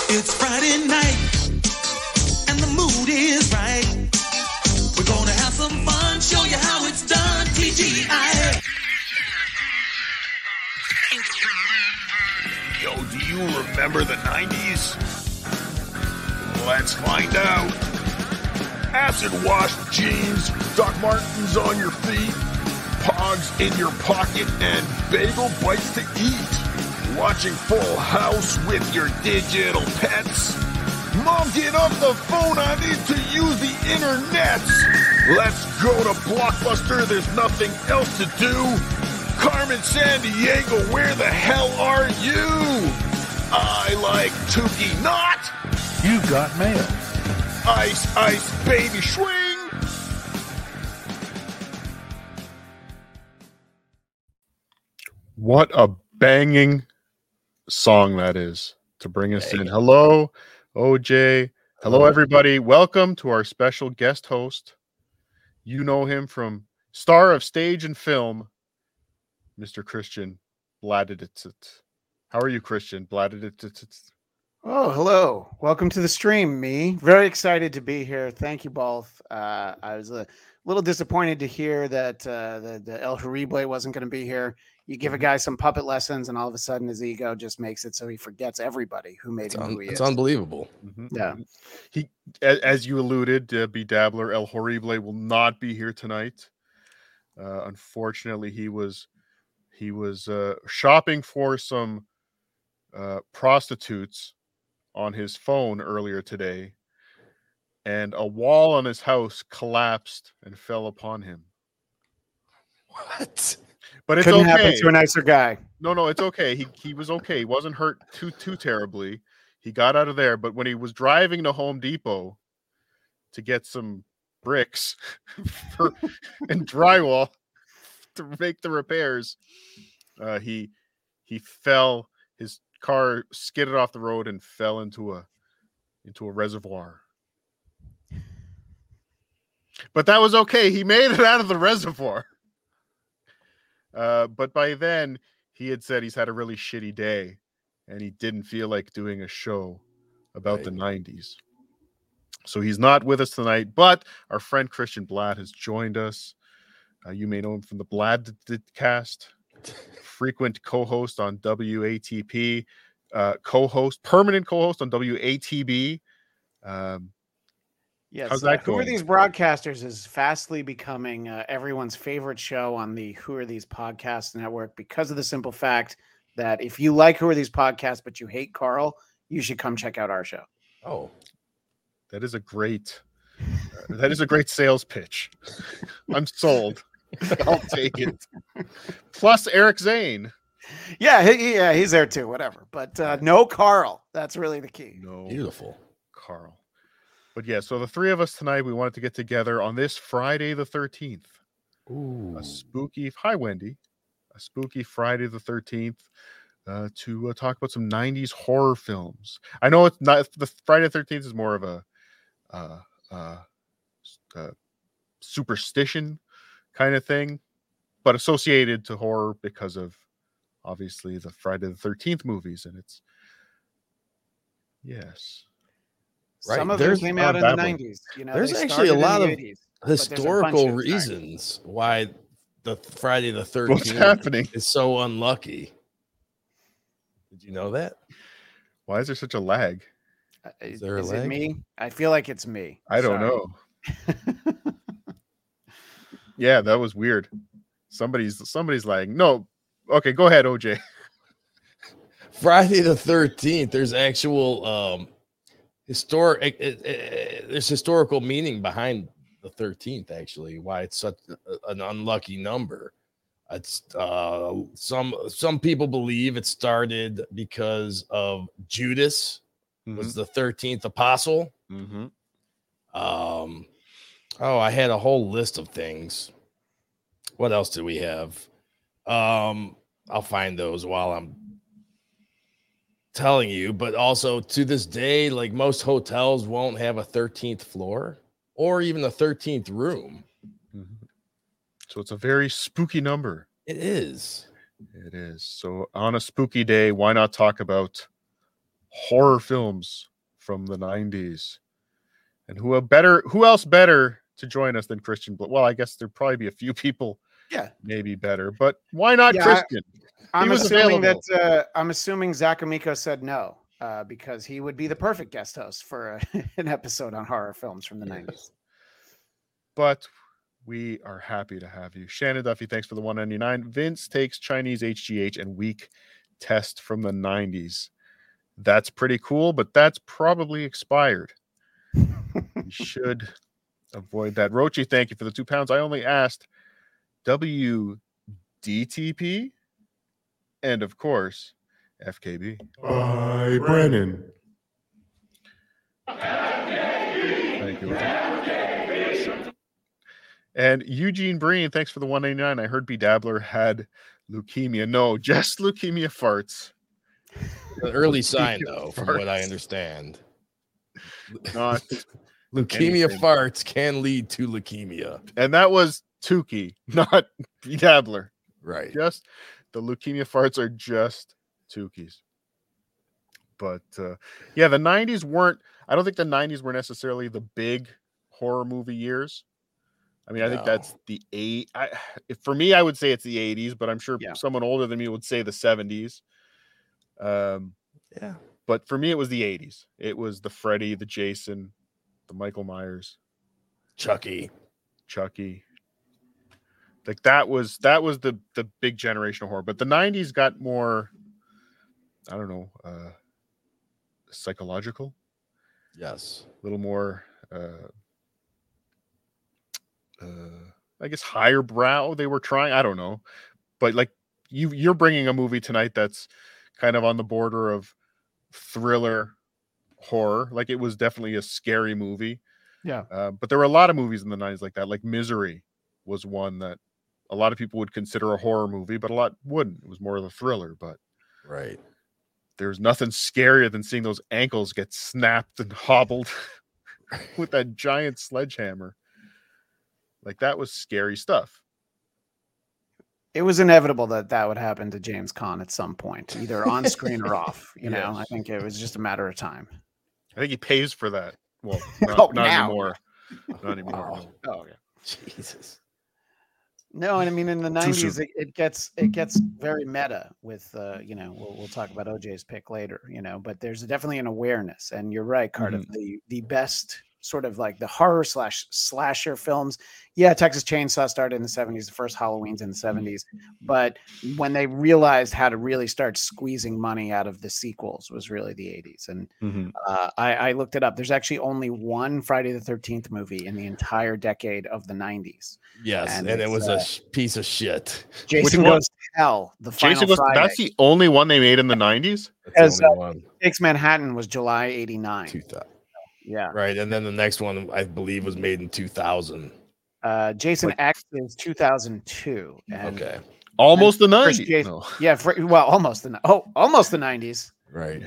It's Friday night, and the mood is right. We're gonna have some fun, show you how it's done. TGI. Yo, do you remember the 90s? Let's find out. Acid wash jeans, Doc Martens on your feet, Pogs in your pocket, and bagel bites to eat. Watching Full House with your digital pets. Mom, get off the phone, I need to use the internet. Let's go to Blockbuster, there's nothing else to do. Carmen Sandiego, where the hell are you? I like Tukey Not. You got mail. Ice, ice, baby, swing. What a banging song that is to bring us in. Hello, OJ. Hello, everybody. Welcome to our special guest host. You know him from star of stage and film, Mr. Christian Bladitz. How are you, Christian Bladitz? Oh, hello. Welcome to the stream, me. Very excited to be here. Thank you both. I was a little disappointed to hear that the El Horrible wasn't going to be here. You give a guy some puppet lessons, and all of a sudden his ego just makes it so he forgets everybody who made him who he is. It's unbelievable. Mm-hmm. Yeah. He, as you alluded, B. Dabbler, El Horrible will not be here tonight. Unfortunately, he was shopping for some prostitutes on his phone earlier today, and a wall on his house collapsed and fell upon him. What? But it's Couldn't okay. happen to a nicer guy. No, it's okay. He was okay. He wasn't hurt too terribly. He got out of there. But when he was driving to Home Depot to get some bricks and drywall to make the repairs, he fell. His car skidded off the road and fell into a reservoir. But that was okay. He made it out of the reservoir. But by then, he had said he's had a really shitty day, and he didn't feel like doing a show about the 90s. So he's not with us tonight, but our friend Christian Blatt has joined us. You may know him from the Bladcast, frequent co-host on WATP, permanent co-host on WATB. Yes. How's that Who going? Are These Broadcasters is fastly becoming everyone's favorite show on the Who Are These Podcast Network because of the simple fact that if you like Who Are These Podcasts but you hate Carl, you should come check out our show. Oh, that is a great sales pitch. I'm sold. I'll take it. Plus Eric Zane. Yeah, he's there too. Whatever, but no Carl. That's really the key. No, beautiful Carl. But yeah, so the three of us tonight, we wanted to get together on this Friday the 13th. Ooh. A spooky Friday the 13th to talk about some 90s horror films. I know it's not the Friday the 13th is more of a superstition kind of thing, but associated to horror because of obviously the Friday the 13th movies, and it's yes. Right. Some of them came out in the 90s. You know, there's actually a lot of 80s, historical reasons why the Friday the 13th What's happening is so unlucky. Did you know that? Why is there such a lag? Is it me? I feel like it's me. I don't know. Yeah, that was weird. Somebody's lagging. No. Okay, go ahead, OJ. Friday the 13th, there's actual there's historical meaning behind the 13th, actually, why it's such an unlucky number. It's some people believe it started because of Judas was the 13th apostle. Mm-hmm. I had a whole list of things. What else did we have? I'll find those while I'm telling you, but also to this day, like most hotels won't have a 13th floor or even a 13th room. Mm-hmm. So it's a very spooky number. It is. It is. So on a spooky day, why not talk about horror films from the 90s. And who else better to join us than Christian? Well, I guess there'd probably be a few people maybe better, but why not Christian? I'm assuming I'm assuming Zach Amico said no, because he would be the perfect guest host for an episode on horror films from the 90s. But we are happy to have you. Shannon Duffy, thanks for the $1.99. Vince takes Chinese HGH and Weak Test from the 90s. That's pretty cool, but that's probably expired. You should avoid that. Rochi, thank you for the £2. I only asked WDTP and, of course, FKB. Bye, Brennan. Thank you. And Eugene Breen, thanks for the $1.99. I heard B. Dabbler had leukemia. No, just leukemia farts. An early sign, though, from what I understand. Not leukemia anything. farts can lead to leukemia. And that was Tukey, not B. Dabbler. Right. Just the leukemia farts are just Tukeys. But the 90s weren't, I don't think the 90s were necessarily the big horror movie years. I mean, I think that's the for me, I would say it's the 80s, but I'm sure someone older than me would say the 70s. But for me, it was the 80s. It was the Freddy, the Jason, the Michael Myers, Chucky. Like that was the big generation of horror. But the 90s got more, I don't know, psychological. Yes. A little more, I guess higher brow. They were trying. I don't know, but like you're bringing a movie tonight that's kind of on the border of thriller horror. Like it was definitely a scary movie. Yeah. But there were a lot of movies in the 90s like that. Like Misery was one that a lot of people would consider a horror movie, but a lot wouldn't. It was more of a thriller. But right. There's nothing scarier than seeing those ankles get snapped and hobbled with that giant sledgehammer. Like that was scary stuff. It was inevitable that would happen to James Caan at some point, either on screen or off. You know, I think it was just a matter of time. I think he pays for that. Well, not anymore. Not anymore. Oh, okay. Jesus. No, and I mean in the 90s it gets very meta with we'll talk about OJ's pick later, but there's definitely an awareness, and you're right, Cardiff. The best sort of like the horror slasher films. Yeah, Texas Chainsaw started in the 70s, the first Halloween's in the 70s, but when they realized how to really start squeezing money out of the sequels was really the 80s. And I looked it up. There's actually only one Friday the 13th movie in the entire decade of the 90s. Yes, and it was a piece of shit. Jason Goes to Hell, the final Friday. That's the only one they made in the 90s? That's the only one. Takes Manhattan was July 89. 2000. Yeah. Right. And then the next one, I believe, was made in 2000. Jason X is 2002. And okay. Almost the 90s. No. Yeah. Almost the 90s. Right.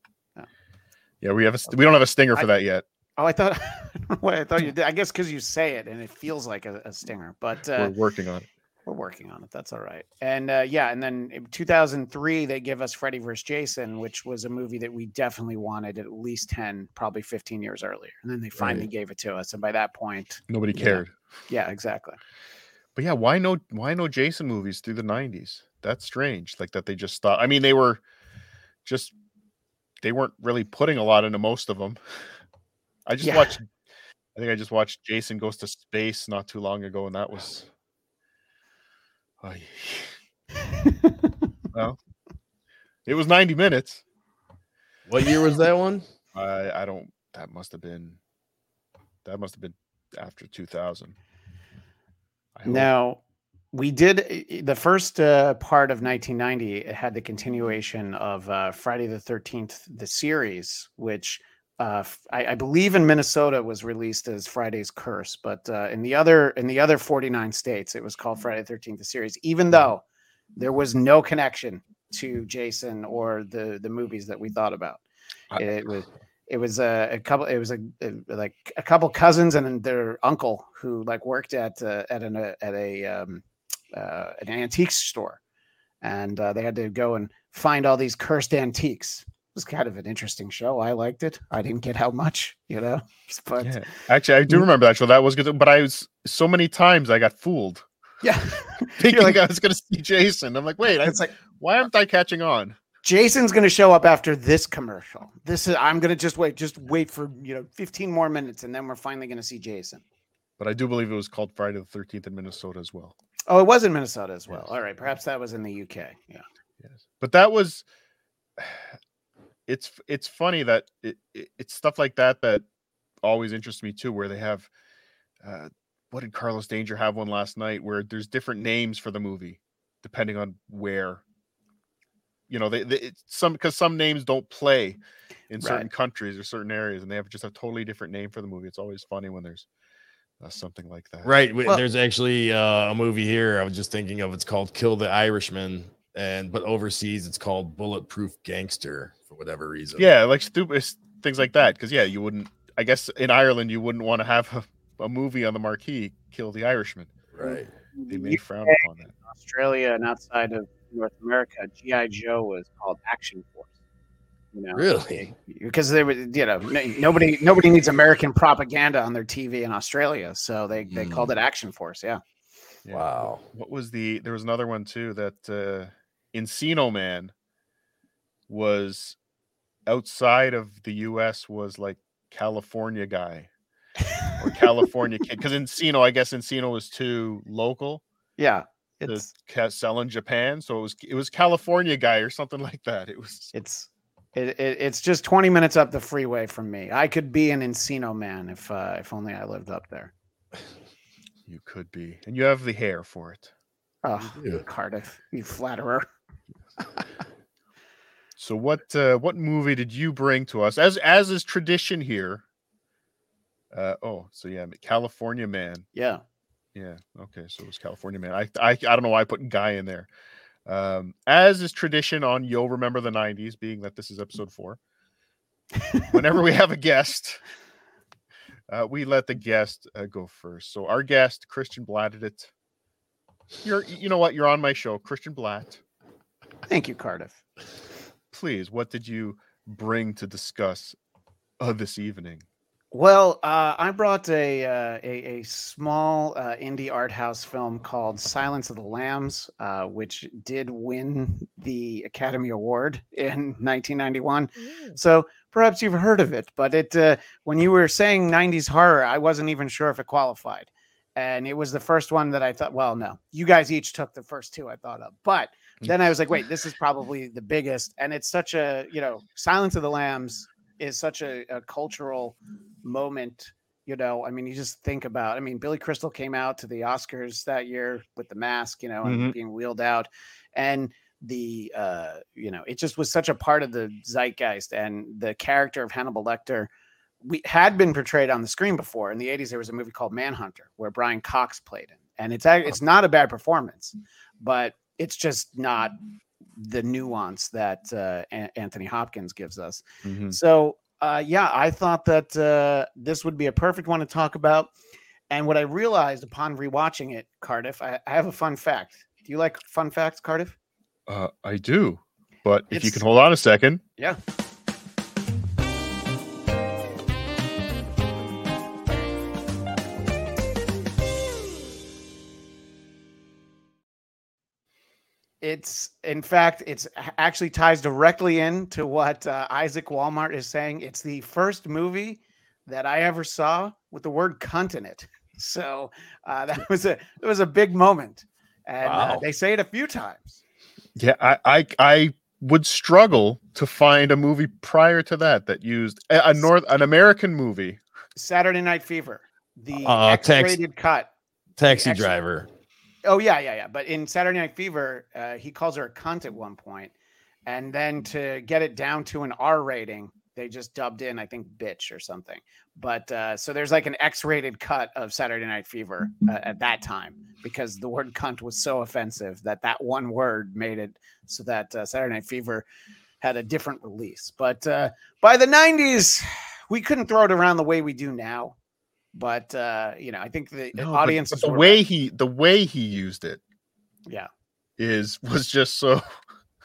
Yeah. We don't have a stinger for that yet. Oh, I thought you did. I guess because you say it and it feels like a stinger, but we're working on it. We're working on it. That's all right. And and then in 2003, they give us Freddy vs. Jason, which was a movie that we definitely wanted at least 10, probably 15 years earlier. And then they finally gave it to us. And by that point, nobody cared. Yeah, exactly. But yeah, why no Jason movies through the 90s? That's strange. Like that they just stopped. I mean, they weren't really putting a lot into most of them. I think I just watched Jason Goes to Space not too long ago, and that was well, it was 90 minutes. What year was that one? I don't. That must have been after 2000. Now, we did the first part of 1990. It had the continuation of Friday the 13th, the series, which I believe in Minnesota was released as Friday's Curse, but in the other 49 states, it was called Friday the 13th, the series, even though there was no connection to Jason or the movies that we thought about. It was a couple cousins and their uncle who worked at an antique store, and they had to go and find all these cursed antiques. was kind of an interesting show. I liked it. I didn't get how much, but Yeah. Actually, I do remember that show. That was good, but I was so many times I got fooled yeah. thinking like- I was going to see Jason. I'm like, wait, It's like why aren't I catching on? Jason's going to show up after this commercial. I'm going to just wait for 15 more minutes, and then we're finally going to see Jason. But I do believe it was called Friday the 13th in Minnesota as well. Oh, it was in Minnesota as well. Yes. All right, perhaps that was in the UK. Yeah. Yes, but that was. It's funny that it's stuff like that always interests me too, where they have. What did Carlos Danger have one last night? Where there's different names for the movie, depending on where. Because some names don't play in certain countries or certain areas, and they have just a totally different name for the movie. It's always funny when there's something like that. Right. Well- There's actually a movie here I was just thinking of. It's called Kill the Irishman, but overseas it's called Bulletproof Gangster for whatever reason. Yeah, like stupid things like that. Because you wouldn't. I guess in Ireland you wouldn't want to have a movie on the marquee, Kill the Irishman. Right. They may frown upon that. Australia and outside of North America, G.I. Joe was called Action Force. Really? Because they were, nobody needs American propaganda on their TV in Australia, so they called it Action Force. Yeah. Yeah. Wow. What was there was another one too that Encino Man was outside of the US was like California guy or California kid. Because I guess Encino was too local Yeah. to sell in Japan. So it was California guy or something like that. It's just 20 minutes up the freeway from me. I could be an Encino Man if only I lived up there. You could be. And you have the hair for it. Oh, Yeah. Cardiff, you flatterer. So what movie did you bring to us as is tradition here? California Man. Yeah. Yeah. Okay. So it was California Man. I don't know why I put guy in there. As is tradition on You'll Remember the 90s, being that this is episode 4. Whenever we have a guest, we let the guest go first. So our guest, Christian Blatt, did it. You know what? You're on my show, Christian Blatt. Thank you, Cardiff. Please, what did you bring to discuss this evening? Well, I brought a small indie art house film called Silence of the Lambs, which did win the Academy Award in 1991. So perhaps you've heard of it, but when you were saying 90s horror, I wasn't even sure if it qualified. And it was the first one that I thought, well, no, you guys each took the first two I thought of. But then I was like, wait, this is probably the biggest. And it's such a, Silence of the Lambs is such a cultural moment. I mean, you just think about, Billy Crystal came out to the Oscars that year with the mask, and being wheeled out. And it just was such a part of the zeitgeist, and the character of Hannibal Lecter had been portrayed on the screen before. In the 80s, there was a movie called Manhunter where Brian Cox played it. And it's not a bad performance, but it's just not the nuance that Anthony Hopkins gives us. Mm-hmm. So, I thought that this would be a perfect one to talk about. And what I realized upon rewatching it, Cardiff, I have a fun fact. Do you like fun facts, Cardiff? I do, but if you can hold on a second. Yeah. It's actually ties directly into what Isaac Walmart is saying. It's the first movie that I ever saw with the word cunt in it. So it was a big moment, and they say it a few times. Yeah, I would struggle to find a movie prior to that used an American movie. Saturday Night Fever, the X-rated cut. Taxi Driver. Oh, yeah. But in Saturday Night Fever, he calls her a cunt at one point. And then to get it down to an R rating, they just dubbed in, I think, bitch or something. But so there's like an X-rated cut of Saturday Night Fever at that time, because the word cunt was so offensive that one word made it so that Saturday Night Fever had a different release. But by the 90s, we couldn't throw it around the way we do now. But I think the audience, but the way he used it, yeah, was just so.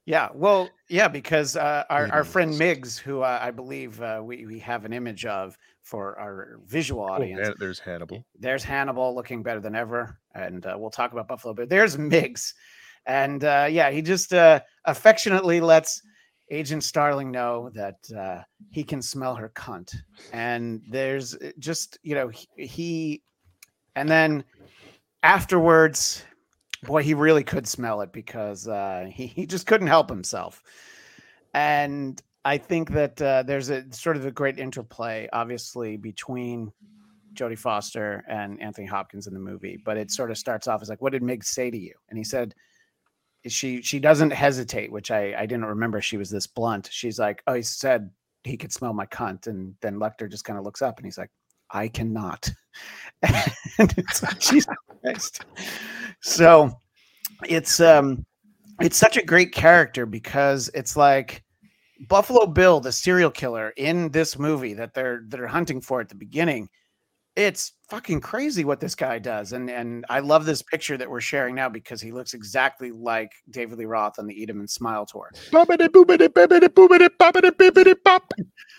Yeah, well, yeah, because our friend Idiots. Miggs, who I believe we have an image of for our visual audience. There's Hannibal. There's Hannibal looking better than ever, and we'll talk about Buffalo Bill. There's Miggs, and yeah, he just affectionately lets Agent Starling know that he can smell her cunt, and there's just he and then afterwards, boy, he really could smell it because he just couldn't help himself. And I think that there's a sort of a great interplay, obviously, between Jodie Foster and Anthony Hopkins in the movie. But it sort of starts off as like, "What did Meg say to you?" And he said, "She doesn't hesitate," which I didn't remember she was this blunt. She's like, "Oh, he said he could smell my cunt," and then Lecter just kind of looks up and he's like, "I cannot." And it's like, Jesus Christ. So it's such a great character because it's like Buffalo Bill, the serial killer in this movie that they're hunting for at the beginning. It's fucking crazy what this guy does. And I love this picture that we're sharing now because he looks exactly like David Lee Roth on the Eat 'em and Smile tour. Bobbidi boobidi bibbidi boobidi bobbidi bibbidi bop.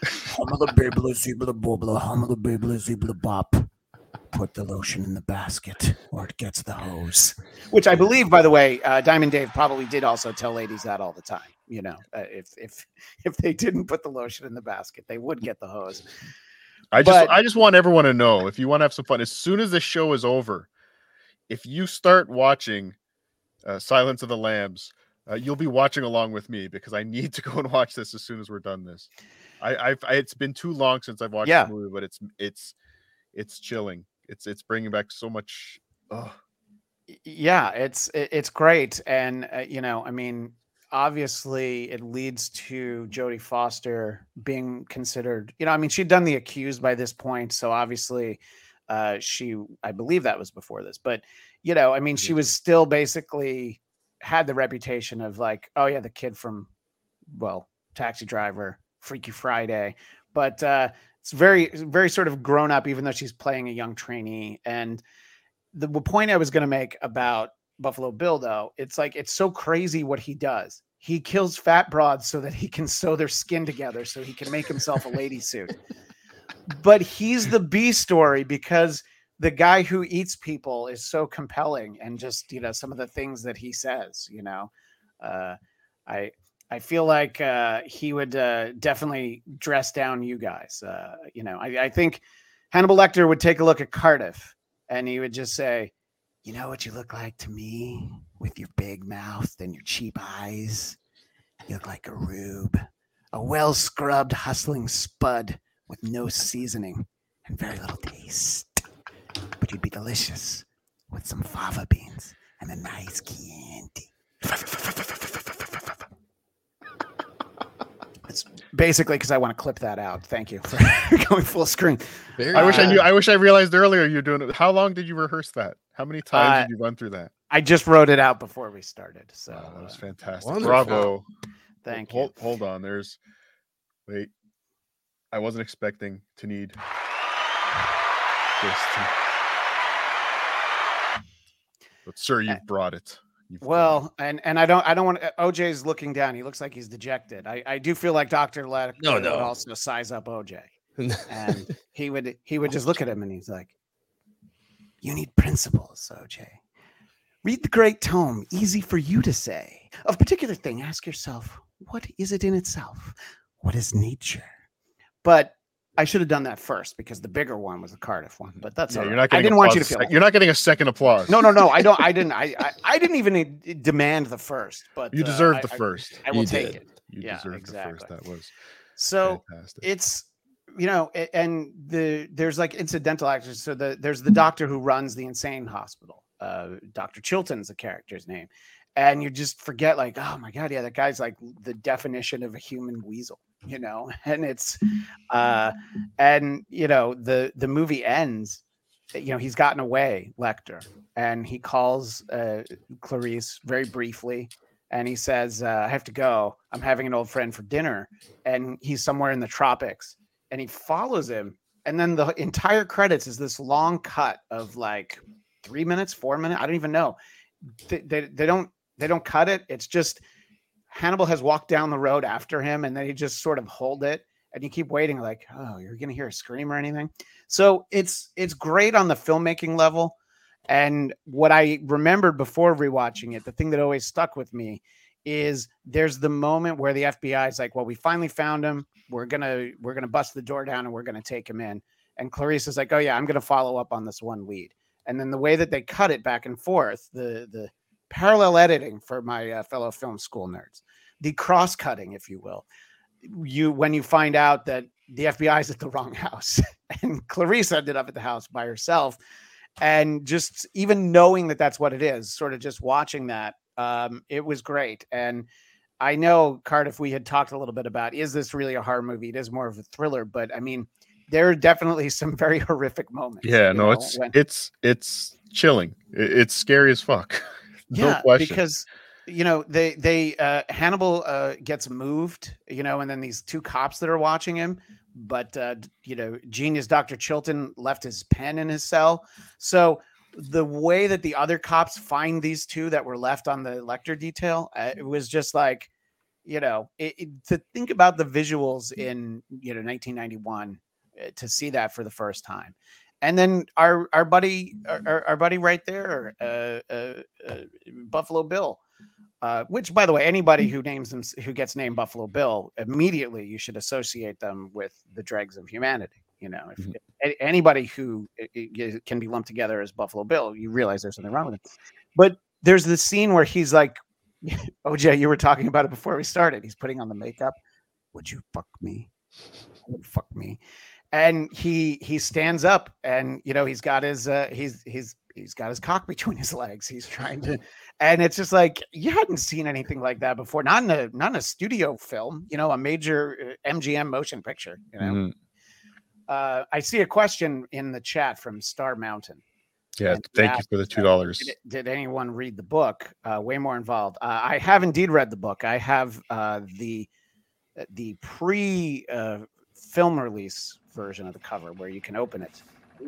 Put the lotion in the basket or it gets the hose. Which I believe, by the way, Diamond Dave probably did also tell ladies that all the time. If they didn't put the lotion in the basket, they would get the hose. I just want everyone to know, if you want to have some fun, as soon as the show is over, if you start watching Silence of the Lambs, you'll be watching along with me because I need to go and watch this as soon as we're done this. It's been too long since I've watched the movie, but it's chilling. It's bringing back so much. Yeah, it's great, and I mean, obviously, it leads to Jodie Foster being considered. I mean, she'd done The Accused by this point, so obviously, I believe that was before this, but I mean, she was still basically had the reputation of like, oh yeah, the kid from, Taxi Driver, Freaky Friday, but it's very, very sort of grown up, even though she's playing a young trainee. And the point I was going to make about Buffalo Bill, though, it's like, it's so crazy what he does. He kills fat broads so that he can sew their skin together so he can make himself a lady suit. But he's the B story because the guy who eats people is so compelling, and just, some of the things that he says, I feel like he would definitely dress down you guys. I think Hannibal Lecter would take a look at Cardiff and he would just say, "You know what you look like to me with your big mouth and your cheap eyes? You look like a rube, a well-scrubbed, hustling spud with no seasoning and very little taste. But you'd be delicious with some fava beans and a nice Chianti." It's basically because I want to clip that out. Thank you for going full screen. I wish I knew. I wish I realized earlier you're doing it. How long did you rehearse that? How many times did you run through that? I just wrote it out before we started. So that was fantastic. Wonderful. Bravo. Thank you. Hold on. Wait. I wasn't expecting to need this. But sir, you've brought it. And I don't want OJ's looking down. He looks like he's dejected. I do feel like Dr. Lecter would also size up OJ. And he would just look at him and he's like, "You need principles, OJ. Read the great tome, easy for you to say. Of particular thing, ask yourself, what is it in itself? What is nature?" But I should have done that first because the bigger one was the Cardiff one. But that's all right. I didn't want you to feel like you're not getting a second applause. No. I didn't. I didn't even demand the first. But you deserve the first. I will take it. You deserve the first. That was so. Fantastic. It's and there's like incidental actors. So there's the doctor who runs the insane hospital. Dr. Chilton's the character's name, and you just forget like, oh my god, yeah, that guy's like the definition of a human weasel. And it's and the movie ends, he's gotten away, Lecter, and he calls Clarice very briefly and he says, "I have to go. I'm having an old friend for dinner," and he's somewhere in the tropics, and he follows him, and then the entire credits is this long cut of like 3 minutes, 4 minutes, I don't even know. They don't cut it. It's just Hannibal has walked down the road after him, and then he just sort of hold it, and you keep waiting, like, oh, you're gonna hear a scream or anything. So it's great on the filmmaking level. And what I remembered before rewatching it, the thing that always stuck with me is there's the moment where the FBI is like, well, we finally found him. We're gonna bust the door down and we're gonna take him in. And Clarice is like, oh yeah, I'm gonna follow up on this one lead. And then the way that they cut it back and forth, the parallel editing for my fellow film school nerds, the cross cutting, if you will, when you find out that the FBI is at the wrong house and Clarice ended up at the house by herself, and just even knowing that that's what it is, sort of just watching that, it was great. And I know, Cardiff, we had talked a little bit about, is this really a horror movie? It is more of a thriller, but I mean, there are definitely some very horrific moments. Yeah, no, it's chilling. It's scary as fuck. Yeah, no question. Because they Hannibal gets moved, and then these two cops that are watching him, but genius Dr. Chilton left his pen in his cell. So the way that the other cops find these two that were left on the Lecter detail, it was just like, to think about the visuals in 1991, to see that for the first time. And then our buddy right there, Buffalo Bill, which, by the way, anybody who gets named Buffalo Bill, immediately you should associate them with the dregs of humanity. If anybody who can be lumped together as Buffalo Bill, you realize there's something wrong with it. But there's this scene where he's like, OJ, you were talking about it before we started. He's putting on the makeup. Would you fuck me? Fuck me. And he stands up, and he's got his he's got his cock between his legs. He's trying to, and it's just like, you hadn't seen anything like that before. Not in a studio film, a major MGM motion picture. Mm-hmm. I see a question in the chat from Star Mountain. Yeah, thank you for the $2. Did anyone read the book? Way more involved. I have indeed read the book. I have the pre film release version of the cover where you can open it.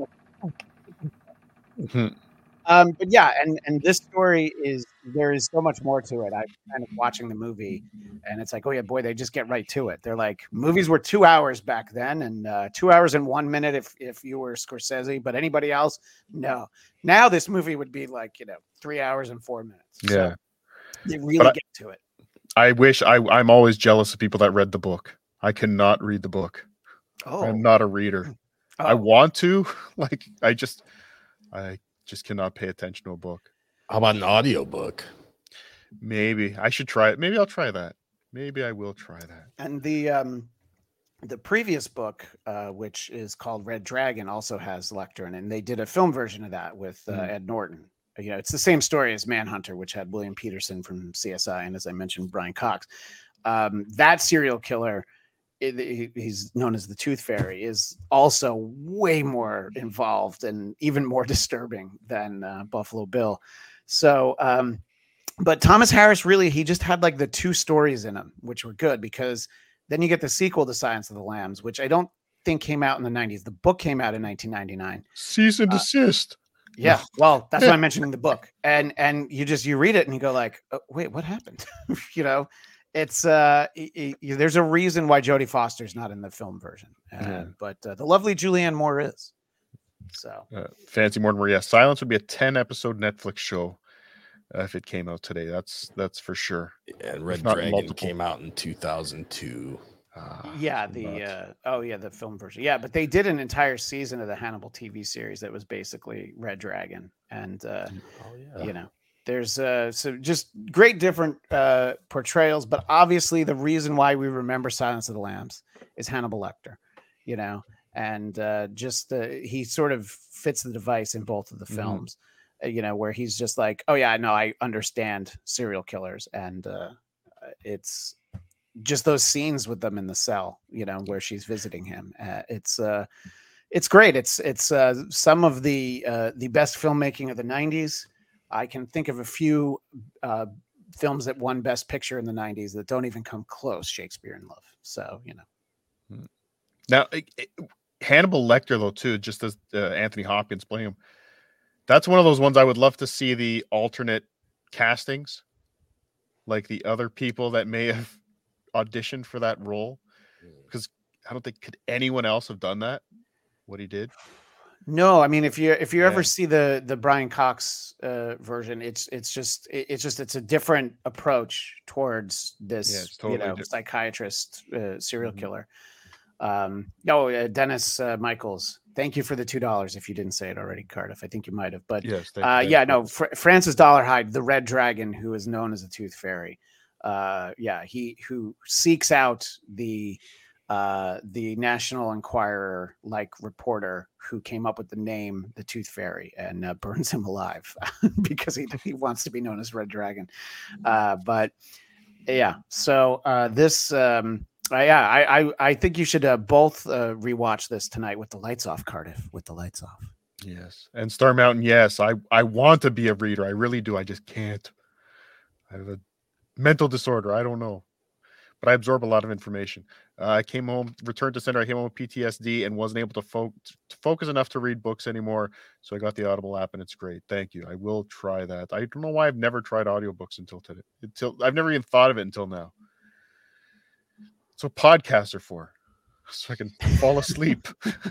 Mm-hmm. But yeah, and this story there is so much more to it. I'm kind of watching the movie, and it's like, oh yeah, boy, they just get right to it. They're like, movies were 2 hours back then, and 2 hours and 1 minute if you were Scorsese, but anybody else, no. Now this movie would be like 3 hours and 4 minutes. Yeah, so they really get to it. I wish I'm always jealous of people that read the book. I cannot read the book. Oh, I'm not a reader. Oh. I want to, I just cannot pay attention to a book. How about an audiobook? Maybe I should try it. Maybe I'll try that. Maybe I will try that. And the previous book, which is called Red Dragon, also has Lecter in it, and they did a film version of that with Ed Norton. It's the same story as Manhunter, which had William Peterson from CSI, and as I mentioned, Brian Cox. That serial killer, he's known as the Tooth Fairy, is also way more involved and even more disturbing than Buffalo Bill. So, but Thomas Harris really, he just had like the two stories in him, which were good, because then you get the sequel to Silence of the Lambs, which I don't think came out in the 90s. The book came out in 1999. Cease and desist. Yeah, well, that's why I'm mentioning the book. And you read it and you go like, oh, wait, what happened? It's there's a reason why Jodie Foster's not in the film version, but the lovely Julianne Moore is. So Fancy Mortimer, yes, Silence would be a 10-episode Netflix show if it came out today. That's for sure. Yeah, and Red Dragon came out in 2002. The film version. Yeah, but they did an entire season of the Hannibal TV series that was basically Red Dragon, and there's so just great different portrayals, but obviously the reason why we remember Silence of the Lambs is Hannibal Lecter, and he sort of fits the device in both of the films, where he's just like, oh yeah, no, I understand serial killers, and it's just those scenes with them in the cell, where she's visiting him. It's great. It's some of the best filmmaking of the 90s. I can think of a few films that won Best Picture in the 90s that don't even come close. Shakespeare in Love. So, Now, Hannibal Lecter, though, too, just as Anthony Hopkins playing him, that's one of those ones I would love to see the alternate castings. like the other people that may have auditioned for that role, because I don't think could anyone else have done that. What he did. No, I mean if you Yeah. ever see the Brian Cox version, it's a different approach towards this it's totally different. psychiatrist serial Mhm. killer. Dennis Michaels. Thank you for the $2 if you didn't say it already, Cardiff. I think you might have, but Yes, thank you. Francis Dollarhide, the Red Dragon, who is known as the Tooth Fairy. He who seeks out the National Enquirer like reporter who came up with the name the Tooth Fairy and burns him alive because he wants to be known as Red Dragon. I think you should both rewatch this tonight with the lights off, Cardiff, with the lights off. Yes. And Star Mountain, yes, I want to be a reader. I really do. I just can't. I have a mental disorder. I don't know. But I absorb a lot of information. I came home, returned to center. I came home with PTSD and wasn't able to focus enough to read books anymore. So I got the Audible app and it's great. Thank you. I will try that. I don't know why I've never tried audiobooks until today. I've never even thought of it until now. That's what podcasts are for. So I can fall asleep.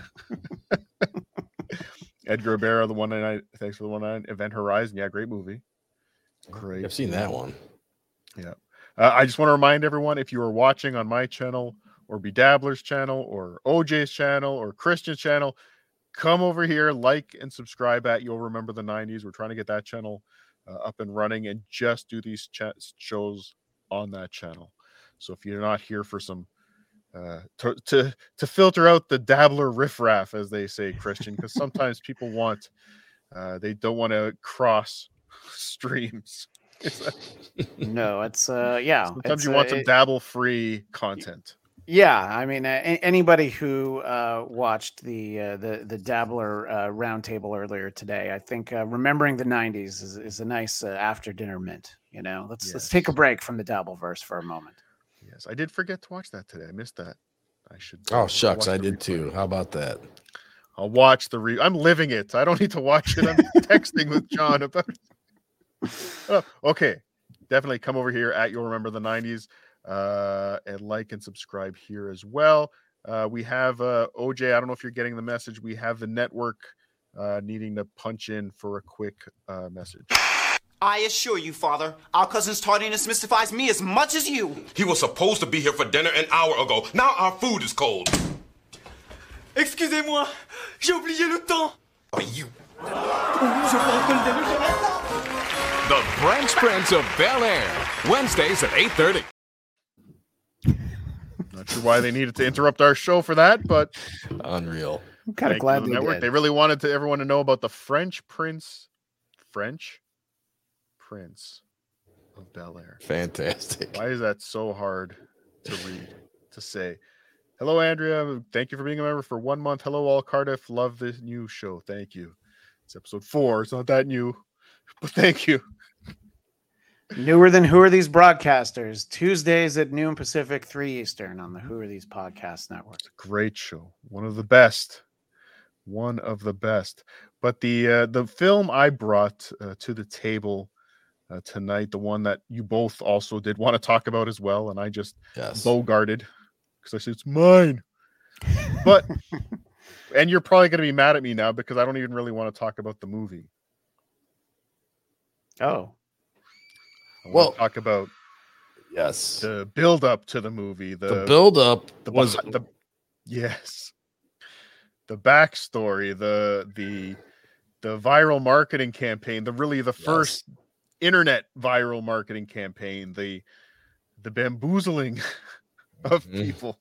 Edgar Rivera, the 199. Thanks for the 199. Event Horizon. Yeah, great movie. Great. I've seen that one. Yeah. I just want to remind everyone, if you are watching on my channel or Bedabbler's channel or OJ's channel or Christian's channel, come over here, like and subscribe at You'll Remember the 90s. We're trying to get that channel up and running and just do these shows on that channel. So if you're not here for some to filter out the dabbler riffraff, as they say, Christian, because sometimes people want they don't want to cross streams. No, it's Sometimes you want some dabble-free content. Yeah, I mean, anybody who watched the Dabbler roundtable earlier today, I think remembering the '90s is a nice after dinner mint. You know, let's take a break from the Dabbleverse for a moment. Yes, I did forget to watch that today. I missed that. I should. Oh shucks, I did too. How about that? I'll watch the I'm living it. I don't need to watch it. I'm texting with John about it. Okay, definitely come over here at You'll Remember the 90s and like and subscribe here as well. We have OJ. I don't know if you're getting the message. We have the network needing to punch in for a quick message. I assure you, Father, our cousin's tardiness mystifies me as much as you. He was supposed to be here for dinner an hour ago. Now our food is cold. Excusez-moi, j'ai oublié le temps. Are you? The Fresh Prince of Bel-Air, Wednesdays at 8:30. Not sure why they needed to interrupt our show for that, but unreal. I'm kind of glad they did. They really wanted everyone to know about the French Prince of Bel-Air. Fantastic. Why is that so hard to read, to say? Hello, Andrea. Thank you for being a member for 1 month. Hello, all. Cardiff. Love this new show. Thank you. It's episode 4. It's not that new, but thank you. Newer than Who Are These Broadcasters? Tuesdays at noon Pacific, 3 Eastern on the Who Are These Podcast Network. Great show. One of the best. One of the best. But the film I brought to the table tonight, the one that you both also did want to talk about as well, and I just bogarted because I said it's mine. But and you're probably going to be mad at me now because I don't even really want to talk about the movie. Oh. I want to talk about the build up to the movie. The build up was the backstory, the viral marketing campaign, the first internet viral marketing campaign, the bamboozling of people.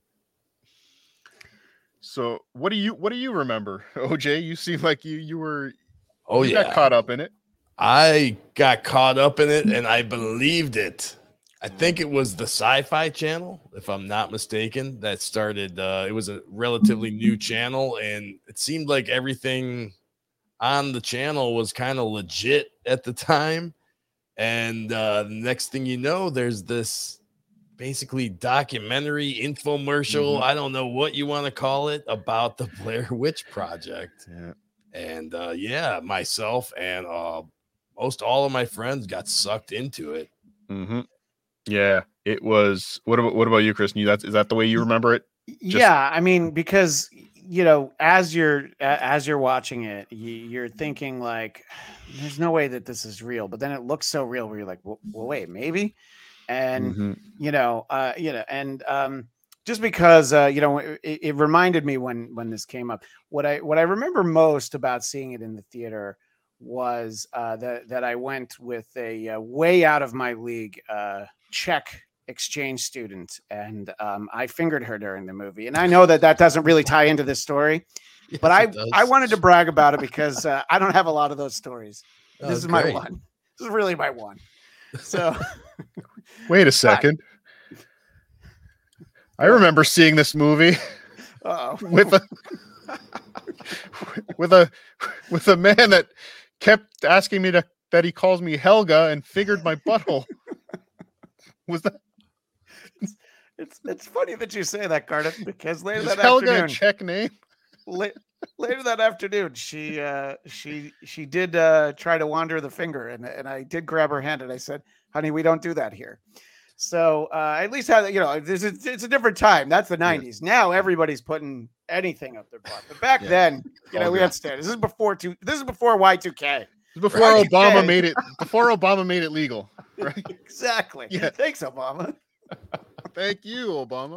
So what do you remember, OJ? You seem like you got caught up in it. I got caught up in it and I believed it. I think it was the Sci-Fi Channel, if I'm not mistaken, that started. It was a relatively new channel, and it seemed like everything on the channel was kind of legit at the time. And the next thing you know, there's this basically documentary infomercial. I don't know what you want to call it, about the Blair Witch Project. Yeah. And myself and most all of my friends got sucked into it. Mm-hmm. Yeah, it was. What about you, Chris? Is that the way you remember it? Yeah, I mean, because as you're watching it, you're thinking like, "There's no way that this is real," but then it looks so real, where you're like, "Well, wait, maybe." And just because it reminded me when this came up, what I remember most about seeing it in the theater was that I went with a way out of my league Czech exchange student, and I fingered her during the movie. And I know that doesn't really tie into this story, but I wanted to brag about it because I don't have a lot of those stories. This is my one. This is really my one. So wait a second. I remember seeing this movie with a man that kept asking me that he calls me Helga and figured my butthole. Was that? It's funny that you say that, Cardiff, because later that Helga afternoon, a Czech name. Later that afternoon, she did try to wander the finger, and I did grab her hand and I said, "Honey, we don't do that here." So at least it's a different time. That's the 90s. Yeah. Now everybody's putting anything up their butt. But back then, we had standards. This is before Y2K. This is before Obama made it. Before Obama made it legal. Right? Exactly. Yeah. Thanks, Obama. Thank you, Obama.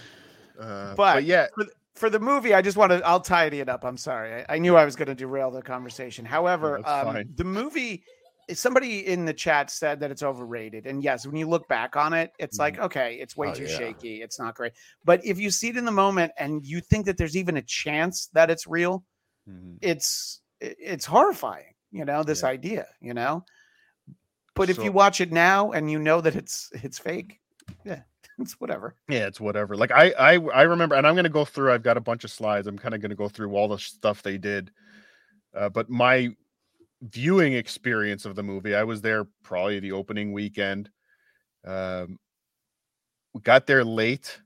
But yeah, for the movie, I'll tidy it up. I'm sorry. I knew I was going to derail the conversation. However, the movie, somebody in the chat said that it's overrated. And yes, when you look back on it, it's like, okay, it's way too shaky. It's not great. But if you see it in the moment and you think that there's even a chance that it's real, it's horrifying, this idea, But if you watch it now and you know that it's fake, it's whatever. Yeah, it's whatever. Like I remember, and I'm going to go through, I've got a bunch of slides. I'm kind of going to go through all the stuff they did. But my viewing experience of the movie, I was there probably the opening weekend. We got there late.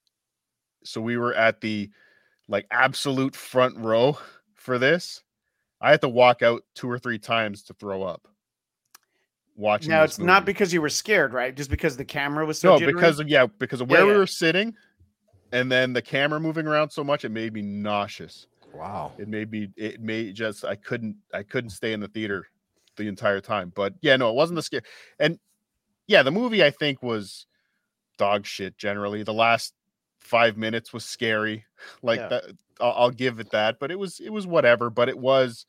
So we were at the absolute front row for this. I had to walk out 2 or 3 times to throw up. Watching now it's movie. Not because you were scared, right? Just because the camera was so jittery? because of where we were sitting, and then the camera moving around so much, it made me nauseous. Wow. I couldn't stay in the theater the entire time. But yeah, no, it wasn't the scare. And yeah, the movie I think was dog shit generally. The last 5 minutes was scary. That I'll give it that, but it was whatever. But it was,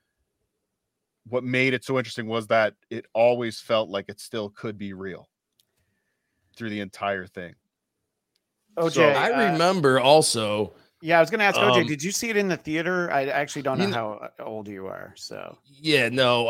what made it so interesting was that it always felt like it still could be real through the entire thing. OJ, so I remember also. Yeah, I was going to ask OJ, did you see it in the theater? I actually don't know how old you are. So yeah, no,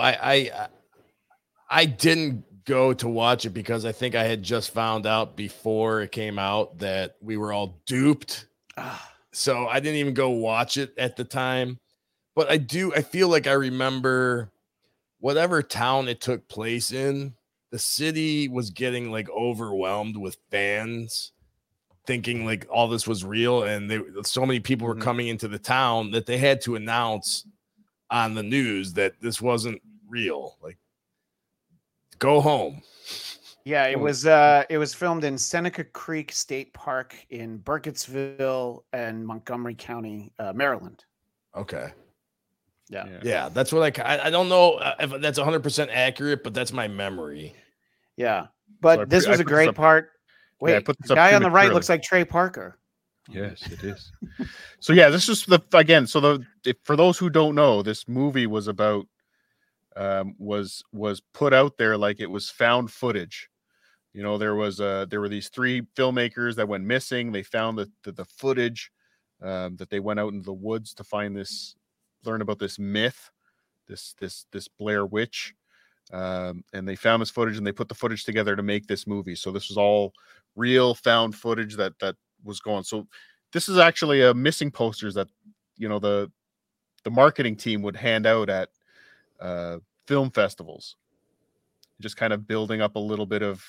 I didn't go to watch it because I think I had just found out before it came out that we were all duped. So I didn't even go watch it at the time. But I feel like I remember whatever town it took place in, the city was getting overwhelmed with fans thinking all this was real. And so many people were coming into the town that they had to announce on the news that this wasn't real. Go home. Yeah, it was filmed in Seneca Creek State Park in Burkittsville and Montgomery County, Maryland. Okay. Yeah. That's what I don't know if that's 100% accurate, but that's my memory. Yeah, but this was a great part. Wait, the guy on the right looks like Trey Parker. Yes, it is. So yeah, this is for those who don't know, this movie was about was put out there like it was found footage. There were these 3 filmmakers that went missing. They found the footage that they went out into the woods to learn about this myth, this Blair Witch, and they found this footage and they put the footage together to make this movie. So this was all real found footage that was going. So this is actually a missing posters that the marketing team would hand out at film festivals, just kind of building up a little bit of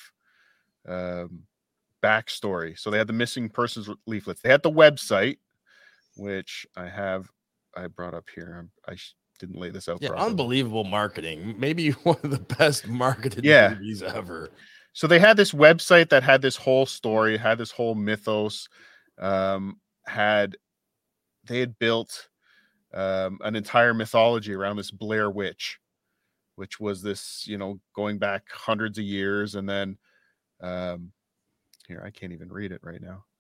backstory. So they had the missing persons leaflets. They had the website, which I brought up here. I didn't lay this out. Yeah, properly. Unbelievable marketing. Maybe one of the best marketed movies ever. So they had this website that had this whole story, had this whole mythos, they had built an entire mythology around this Blair Witch, which was this, going back hundreds of years. And then here, I can't even read it right now.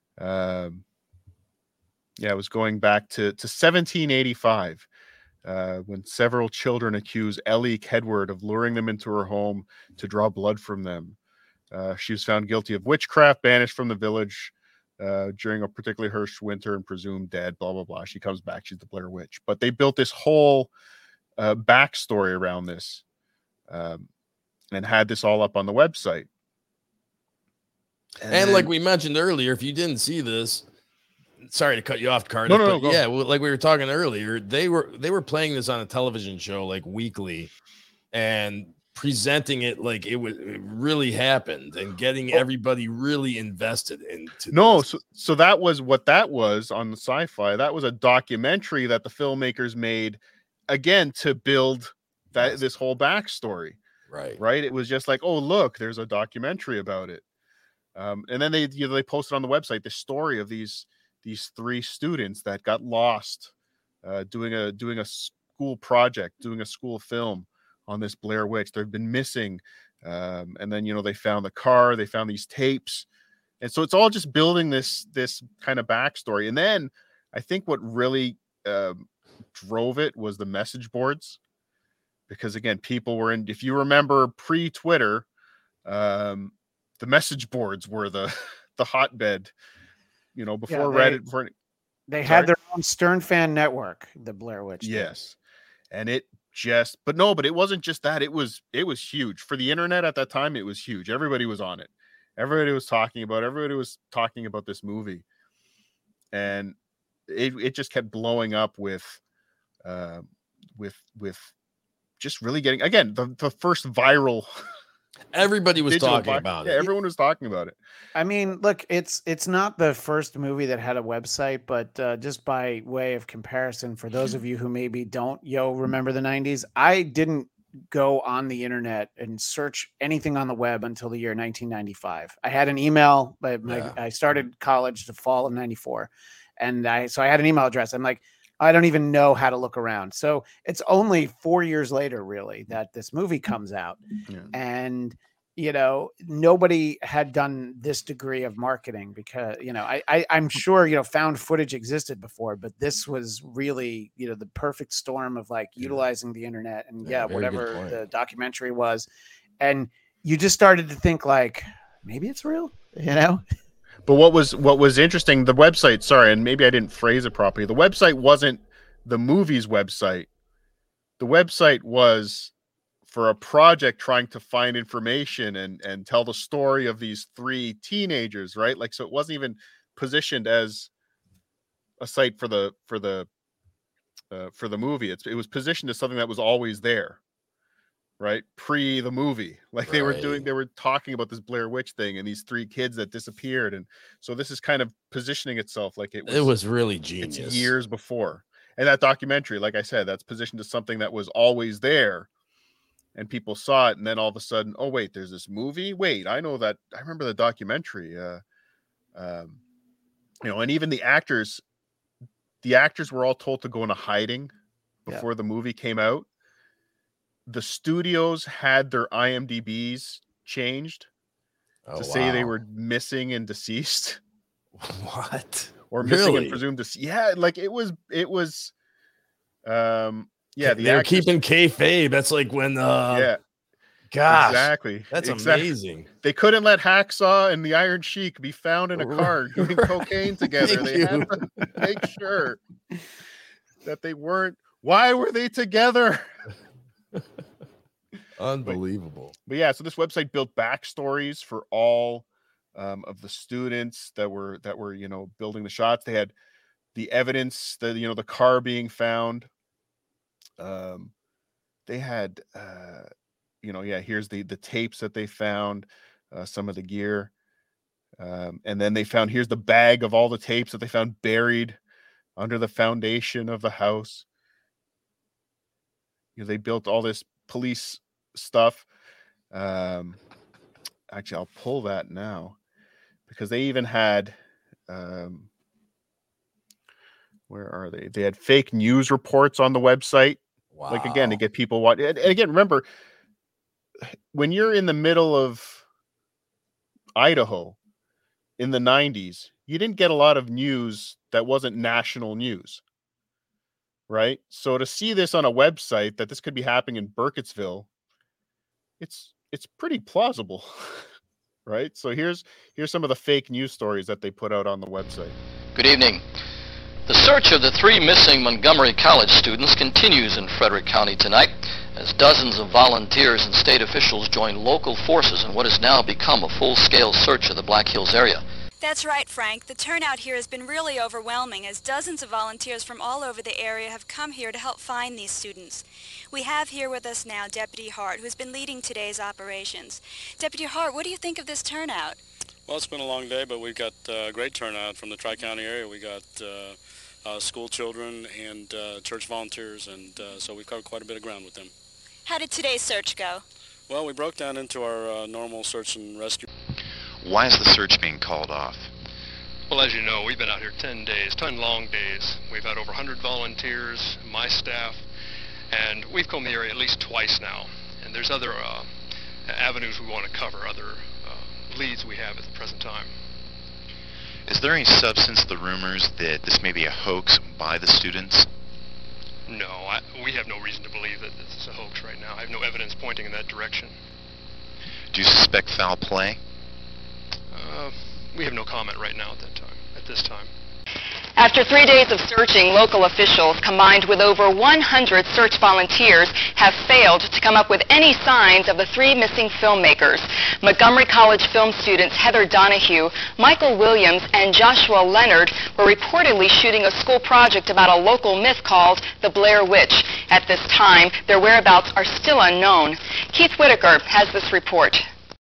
It was going back to 1785 when several children accused Ellie Kedward of luring them into her home to draw blood from them. She was found guilty of witchcraft, banished from the village during a particularly harsh winter, and presumed dead, blah, blah, blah. She comes back. She's the Blair Witch. But they built this whole backstory around this and had this all up on the website. And like we mentioned earlier, if you didn't see this, sorry to cut you off, Cardiff. No, but yeah, like we were talking earlier, they were playing this on a television show like weekly and presenting it like it really happened and getting everybody really invested into so that was what that was on the Sci-Fi. That was a documentary that the filmmakers made again to build this whole backstory. Right. It was just like, oh, look, there's a documentary about it. And then they posted on the website the story of these three students that got lost doing a school project, doing a school film on this Blair Witch. They've been missing. And then, they found the car, they found these tapes. And so it's all just building this kind of backstory. And then I think what really drove it was the message boards. Because again, people were if you remember pre-Twitter, the message boards were the hotbed, before Reddit. They had their own Stern Fan network, the Blair Witch. Yes. And it but it wasn't just that. It was huge for the internet at that time. It was huge. Everybody was on it. Everybody was talking about this movie, and it just kept blowing up with just really getting, again, the first viral. Everybody was talking about it. Yeah, everyone was talking about it. I mean, look, it's not the first movie that had a website, but just by way of comparison, for those of you who maybe don't remember the 90s, I didn't go on the internet and search anything on the web until the year 1995. I had an email, but I started college the fall of 94. And so I had an email address. I'm like, I don't even know how to look around. So it's only 4 years later, really, that this movie comes out. Yeah. And, nobody had done this degree of marketing because, I'm sure, found footage existed before, but this was really, the perfect storm of utilizing the internet and whatever the documentary was. And you just started to think maybe it's real, But what was interesting, the website, sorry, and maybe I didn't phrase it properly. The website wasn't the movie's website. The website was for a project trying to find information and tell the story of these three teenagers, right? So it wasn't even positioned as a site for the movie. It was positioned as something that was always there. Right, pre the movie, they were talking about this Blair Witch thing and these three kids that disappeared, and so this is kind of positioning itself like it was really genius. It's years before, and that documentary, like I said, that's positioned as something that was always there, and people saw it, and then all of a sudden, oh wait, there's this movie. Wait, I know that. I remember the documentary. And even the actors were all told to go into hiding before the movie came out. The studios had their IMDb's changed to say they were missing and deceased. What? Or missing and presumed deceased. Yeah, it was they were keeping kayfabe. That's like when gosh, exactly. That's amazing. They couldn't let Hacksaw and the Iron Sheik be found in a car doing cocaine together. They had to make sure that they weren't. Why were they together? Unbelievable. But yeah, so this website built backstories for all of the students that were building the shots. They had the evidence that the car being found. They had here's the tapes that they found, some of the gear, and then they found here's the bag of all the tapes that they found buried under the foundation of the house. They built all this police stuff. actually, I'll pull that now because they even had, where are they? They had fake news reports on the website. Wow. Like, again, to get people watching. And again, remember, when you're in the middle of Idaho in the 90s, you didn't get a lot of news that wasn't national news, right? So to see this on a website that this could be happening in Burkittsville, it's pretty plausible, right? So here's some of the fake news stories that they put out on the website. Good evening. The search of the 3 missing Montgomery College students continues in Frederick County tonight as dozens of volunteers and state officials join local forces in what has now become a full-scale search of the Black Hills area. That's right, Frank. The turnout here has been really overwhelming as dozens of volunteers from all over the area have come here to help find these students. We have here with us now Deputy Hart, who's been leading today's operations. Deputy Hart, what do you think of this turnout? Well, it's been a long day, but we've got a great turnout from the Tri-County area. We got school children and church volunteers, and so we've covered quite a bit of ground with them. How did today's search go? Well, we broke down into our normal search and rescue. Why is the search being called off? Well, as you know, we've been out here 10 days, 10 long days. We've had over 100 volunteers, my staff, and we've combed the area at least twice now. And there's other avenues we want to cover, other leads we have at the present time. Is there any substance to the rumors that this may be a hoax by the students? No, we have no reason to believe that this is a hoax right now. I have no evidence pointing in that direction. Do you suspect foul play? We have no comment right now at this time. After 3 days of searching, local officials, combined with over 100 search volunteers, have failed to come up with any signs of the 3 missing filmmakers. Montgomery College film students Heather Donahue, Michael Williams, and Joshua Leonard were reportedly shooting a school project about a local myth called the Blair Witch. At this time, their whereabouts are still unknown. Keith Whitaker has this report.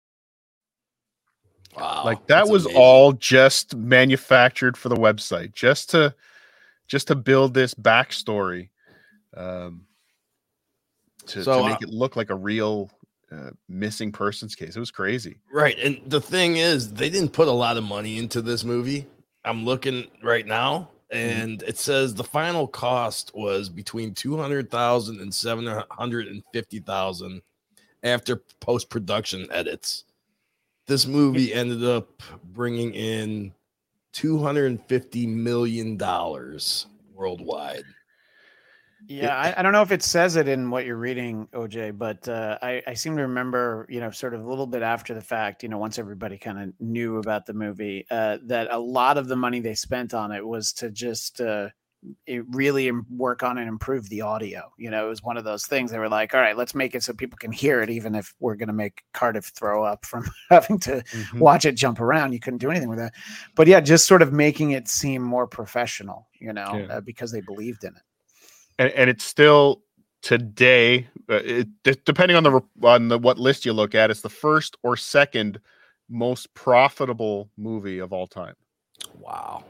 Wow, like that was amazing. All just manufactured for the website, just to build this backstory, to make it look like a real missing persons case. It was crazy, right? And the thing is, they didn't put a lot of money into this movie. I'm looking right now, and it says the final cost was between $200,000 and $750,000 after post-production edits. This movie ended up bringing in $250 million worldwide. Yeah, I don't know if it says it in what you're reading, OJ, but I seem to remember, sort of a little bit after the fact, once everybody kind of knew about the movie, that a lot of the money they spent on it was to just really work on and improve the audio. It was one of those things. They were like, all right, let's make it so people can hear it, even if we're going to make Cardiff throw up from having to watch it jump around. You couldn't do anything with that. But yeah, just sort of making it seem more professional, because they believed in it. And it's still today, depending on what list you look at, it's the first or second most profitable movie of all time. Wow.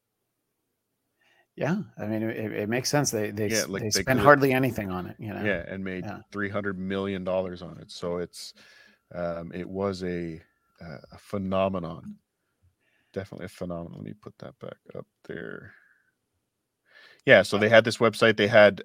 Yeah, I mean, it makes sense. They spent hardly anything on it, Yeah, and made $300 million on it. So it was a phenomenon. Definitely a phenomenon. Let me put that back up there. Yeah, so they had this website. They had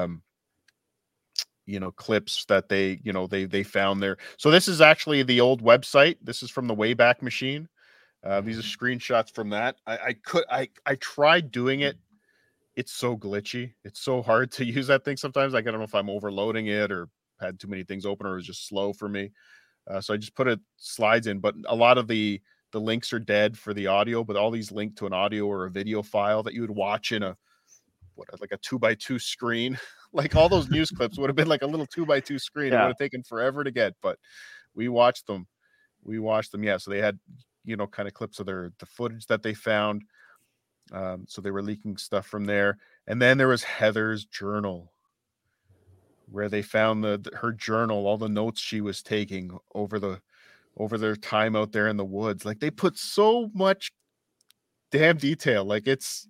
clips that they found there. So this is actually the old website. This is from the Wayback Machine. These are screenshots from that. I tried doing it. It's so glitchy. It's so hard to use that thing sometimes. I don't know if I'm overloading it or had too many things open or it was just slow for me. So I just put slides in, but a lot of the links are dead for the audio, but all these link to an audio or a video file that you would watch in like a 2x2 screen. Like all those news clips would have been like a little 2x2 screen. Yeah. It would have taken forever to get, but we watched them. Yeah. So they had, kind of clips of the footage that they found. So they were leaking stuff from there. And then there was Heather's journal, where they found her journal, all the notes she was taking over their time out there in the woods. Like they put so much damn detail. Like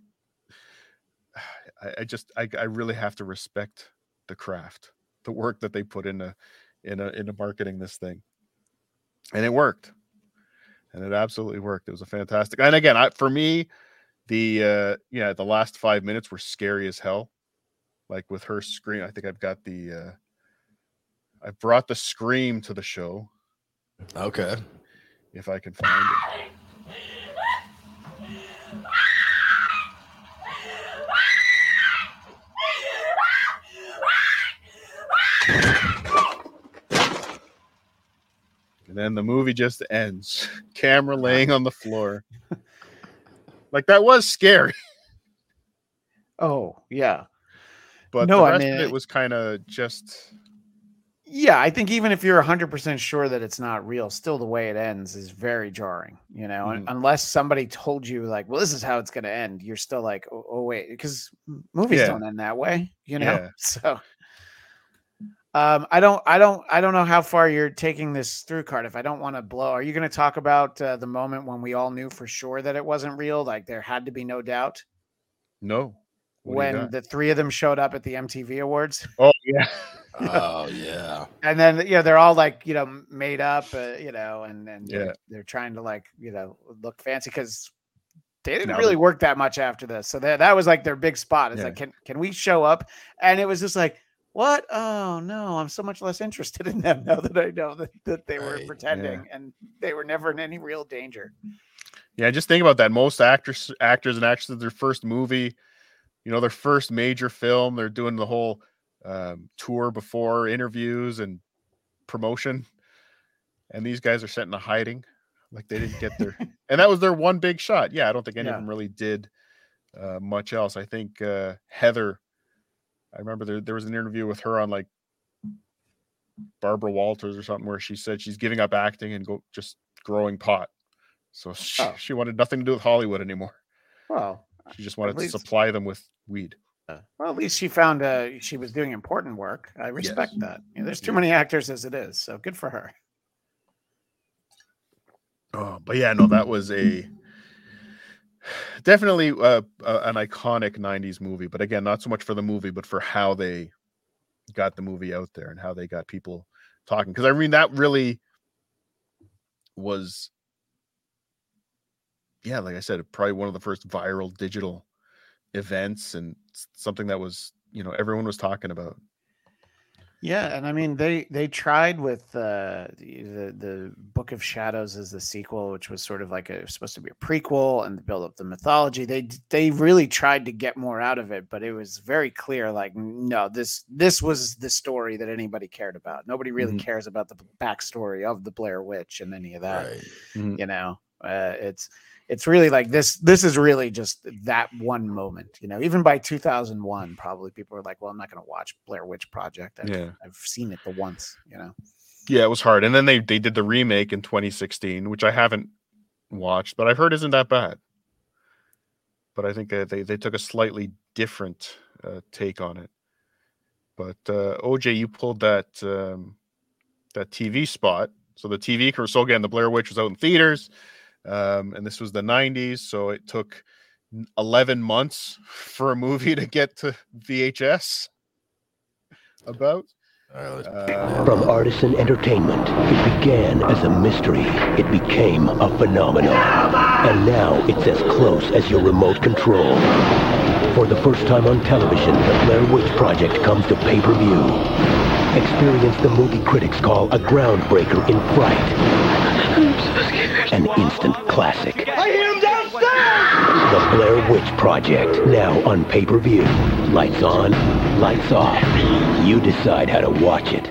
I really have to respect the craft, the work that they put into marketing this thing. And it worked. and it absolutely worked. It was a fantastic. And again, for me, the last 5 minutes were scary as hell. Like with her scream, I think I've got I brought the scream to the show. Okay. If I can find it. And then the movie just ends. Camera laying on the floor. Like, that was scary. Oh, yeah. But the rest of it was kind of just... Yeah, I think even if you're 100% sure that it's not real, still the way it ends is very jarring, you know, unless somebody told you like, well, this is how it's going to end. You're still like, oh wait, because movies don't end that way, you know? Yeah. So I don't know how far you're taking this through, Cardiff. I don't want to blow. Are you going to talk about the moment when we all knew for sure that it wasn't real? Like there had to be no doubt. No. When the three of them showed up at the MTV Awards. Oh yeah. Oh yeah. And then they're all like made up, and they're trying to like look fancy because they didn't really work that much after this. So that was like their big spot. It's like can we show up? And it was just like, what? Oh no, I'm so much less interested in them now that I know that they were pretending and they were never in any real danger. Yeah, just think about that. Most actors and actresses, their first movie. Their first major film, they're doing the whole tour before interviews and promotion. And these guys are sent into hiding. Like they didn't get their, and that was their one big shot. Yeah. I don't think any of them really did much else. I think Heather, I remember there was an interview with her on like Barbara Walters or something where she said she's giving up acting and just growing pot. So she wanted nothing to do with Hollywood anymore. Well, she just wanted to supply them with weed. Well, at least she found she was doing important work. I respect that. There's too many actors as it is, so good for her. Oh, but yeah, no, that was definitely an iconic 90s movie. But again, not so much for the movie, but for how they got the movie out there and how they got people talking. Because I mean, that really was... Yeah, like I said, probably one of the first viral digital events and something that was, everyone was talking about. Yeah, and I mean they tried with the Book of Shadows as the sequel, which was sort of like supposed to be a prequel and build up the mythology. They really tried to get more out of it, but it was very clear like no, this was the story that anybody cared about. Nobody really cares about the backstory of the Blair Witch and any of that. Right. It's really like this is really just that one moment, even by 2001, probably people were like, well, I'm not going to watch Blair Witch Project. I've seen it the once, Yeah, it was hard. And then they did the remake in 2016, which I haven't watched, but I've heard isn't that bad. But I think they took a slightly different take on it. But OJ, you pulled that TV spot. So the TV commercial, so again, the Blair Witch was out in theaters. And this was the 90s, so it took 11 months for a movie to get to VHS. About from Artisan Entertainment, it began as a mystery. It became a phenomenon, and now it's as close as your remote control. For the first time on television, the Blair Witch Project comes to pay-per-view. Experience the movie critics call a groundbreaker in fright. An instant classic. I hear him downstairs! The Blair Witch Project, now on pay-per-view. Lights on, lights off. You decide how to watch it.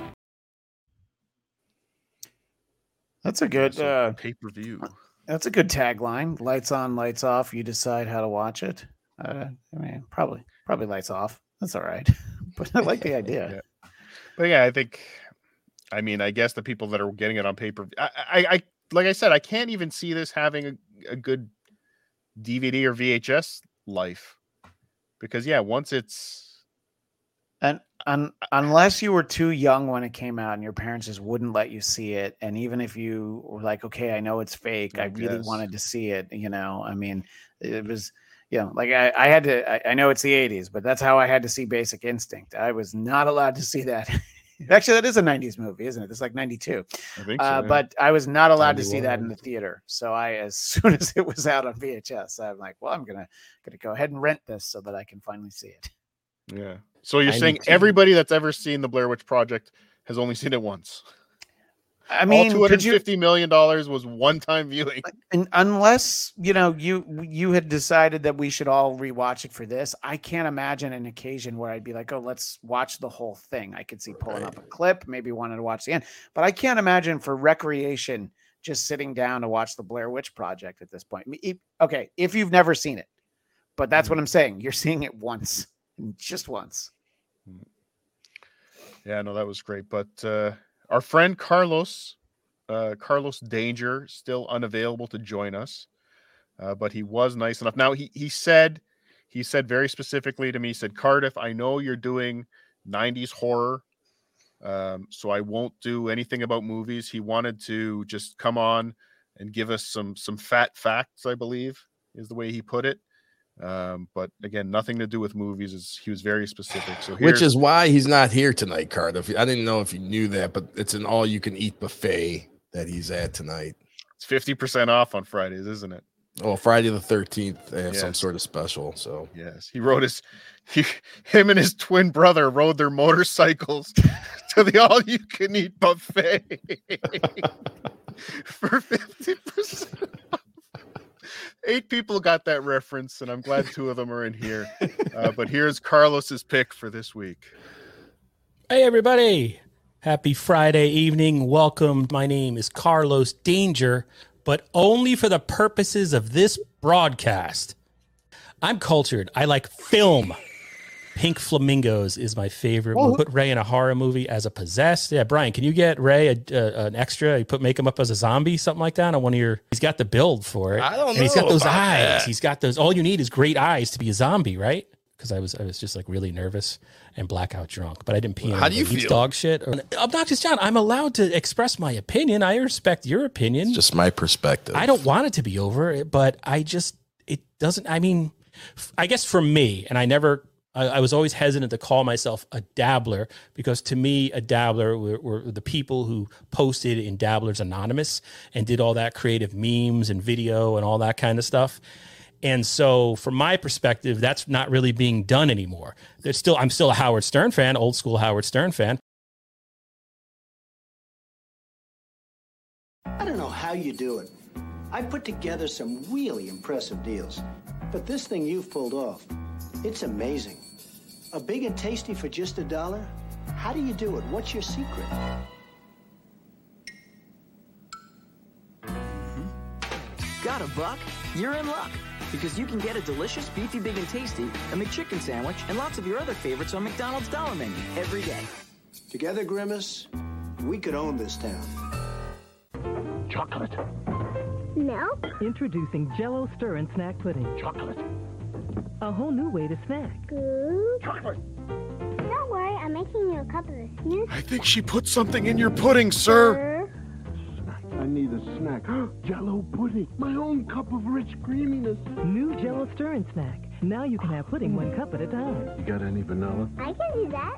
That's a good pay-per-view. That's a good tagline. Lights on, lights off. You decide how to watch it. I mean, probably lights off. That's all right. But I like the idea. Yeah. But yeah, I guess the people that are getting it on paper, I like I said, I can't even see this having a good DVD or VHS life, because once it's and unless you were too young when it came out and your parents just wouldn't let you see it, and even if you were like, okay, I know it's fake, I really wanted to see it, I mean, it was. Like I had to, I know it's the 80s, but that's how I had to see Basic Instinct. I was not allowed to see that Actually, that is a 90s movie, isn't it? It's like 92. I think so, yeah. But I was not allowed to see that 91. in the theater. So as soon as it was out on VHS, I'm like, well, I'm gonna go ahead and rent this so that I can finally see it. Yeah. So you're saying 92. everybody that's ever seen the Blair Witch Project has only seen it once? I mean, all could you, $250 million was one-time viewing. and unless you had decided that we should all rewatch it for this, I can't imagine an occasion where I'd be like, oh, let's watch the whole thing. I could see pulling up a clip, maybe wanted to watch the end, but I can't imagine for recreation just sitting down to watch the Blair Witch Project at this point. Okay, if you've never seen it, but that's what I'm saying. You're seeing it once, just once. Yeah, no, that was great. But our friend Carlos Danger, still unavailable to join us, but he was nice enough. Now he said very specifically to me, he said, Cardiff, I know you're doing 90s horror, so I won't do anything about movies. He wanted to just come on and give us some fat facts, I believe is the way he put it. But again, nothing to do with movies. He was very specific. So which is why he's not here tonight, Cardiff. I didn't know if you knew that, but it's an all-you-can-eat buffet that he's at tonight. It's 50% off on Fridays, isn't it? Oh, Friday the 13th, they have some sort of special. So yes, him and his twin brother rode their motorcycles to the all-you-can-eat buffet for 50%. 8 people got that reference, and I'm glad 2 of them are in here. But here's Carlos's pick for this week. Hey, everybody. Happy Friday evening. Welcome. My name is Carlos Danger, but only for the purposes of this broadcast. I'm cultured. I like film. Pink Flamingos is my favorite. We'll put Ray in a horror movie as a possessed. Yeah, Brian, can you get Ray an extra? You make him up as a zombie, something like that on one of your. He's got the build for it. I don't know. And he's got those about eyes. that. He's got those. All you need is great eyes to be a zombie, right? Because I was just like really nervous and blackout drunk, but I didn't pee. How do you feel? Dog shit. Obnoxious John, I'm allowed to express my opinion. I respect your opinion. It's just my perspective. I don't want it to be over, but it doesn't. I mean, I guess for me, and I was always hesitant to call myself a dabbler because to me, a dabbler were the people who posted in Dabblers Anonymous and did all that creative memes and video and all that kind of stuff. And so from my perspective, that's not really being done anymore. I'm still a Howard Stern fan, old school Howard Stern fan. I don't know how you do it. I put together some really impressive deals. But this thing you've pulled off, it's amazing. A big and tasty for just $1? How do you do it? What's your secret? Got a buck? You're in luck. Because you can get a delicious beefy big and tasty, a McChicken sandwich, and lots of your other favorites on McDonald's Dollar Menu every day. Together, Grimace, we could own this town. Chocolate. Milk? Introducing Jell-O Stir and Snack Pudding. Chocolate. A whole new way to snack. Food? Chocolate. Don't worry, I'm making you a cup of the snooze. I think she put something in your pudding, sir. I need a snack. Jell-O pudding. My own cup of rich creaminess. New Jell-O Stir and Snack. Now you can have pudding 1 cup at a time. You got any vanilla? I can do that.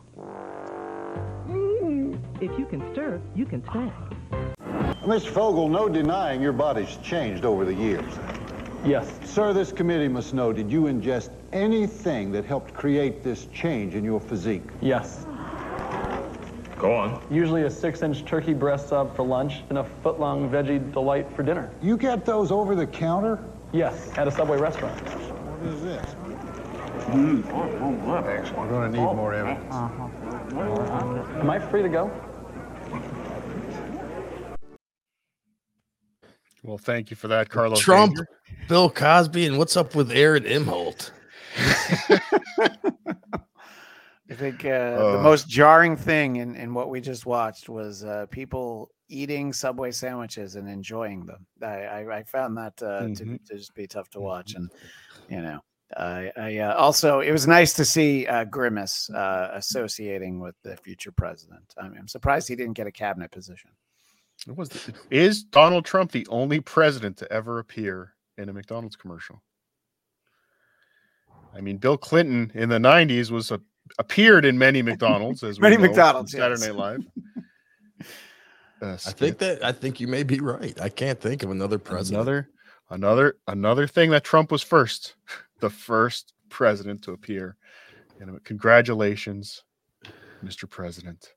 If you can stir, you can snack. Mr. Fogel, no denying your body's changed over the years. Yes. Sir, this committee must know, did you ingest anything that helped create this change in your physique? Yes. Go on. Usually a 6-inch turkey breast sub for lunch and a foot-long veggie delight for dinner. You get those over the counter? Yes, at a Subway restaurant. What is this? We're going to need more evidence. Am I free to go? Well, thank you for that, Carlos. Trump, Danger. Bill Cosby, and what's up with Aaron Imholt? I think the most jarring thing in what we just watched was people eating Subway sandwiches and enjoying them. I found that to just be tough to watch. And, I also, it was nice to see Grimace associating with the future president. I mean, I'm surprised he didn't get a cabinet position. Is Donald Trump the only president to ever appear in a McDonald's commercial? I mean, Bill Clinton in the 90s was a appeared in many McDonald's, as we Many know, McDonald's, from Saturday yes. Night Live. I think you may be right. I can't think of another president. Another thing that Trump was first, the first president to appear. And congratulations, Mr. President.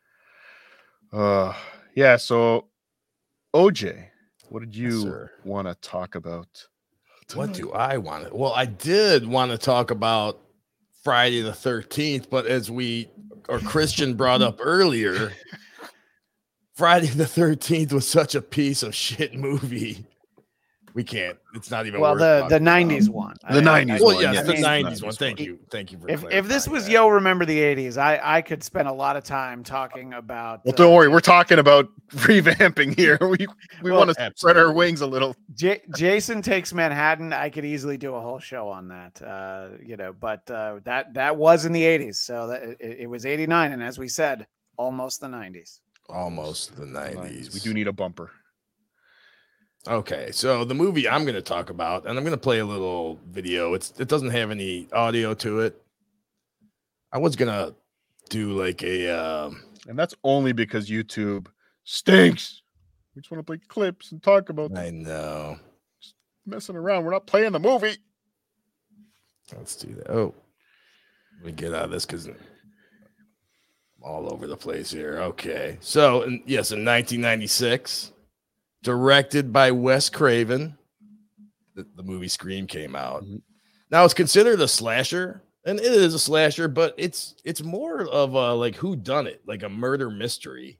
Yeah. So, OJ, what did you want to talk about? What do I want to? Well, I did want to talk about Friday the 13th, but as Christian brought up earlier, Friday the 13th was such a piece of shit movie. We can't. It's not even. Well, worth the 90s one. The 90s Well, one. yes, Yes. the 90s one. Thank you. Thank you for If this was Yo Remember the 80s, I could spend a lot of time talking about. Well, don't worry. We're talking about revamping here. We want to spread our wings a little. Jason Takes Manhattan. I could easily do a whole show on that. But that was in the 80s, so it was 89, and as we said, almost the 90s. Almost the 90s. We do need a bumper. Okay, so the movie I'm going to talk about, and I'm going to play a little video. It doesn't have any audio to it. I was going to do like and that's only because YouTube stinks. We just want to play clips and talk about them. I know. Just messing around. We're not playing the movie. Let's do that. Oh, let me get out of this because I'm all over the place here. Okay, so yes, in 1996. Directed by Wes Craven, the movie Scream came out. Now it's considered a slasher, and it is a slasher, but it's more of a like who done it, like a murder mystery.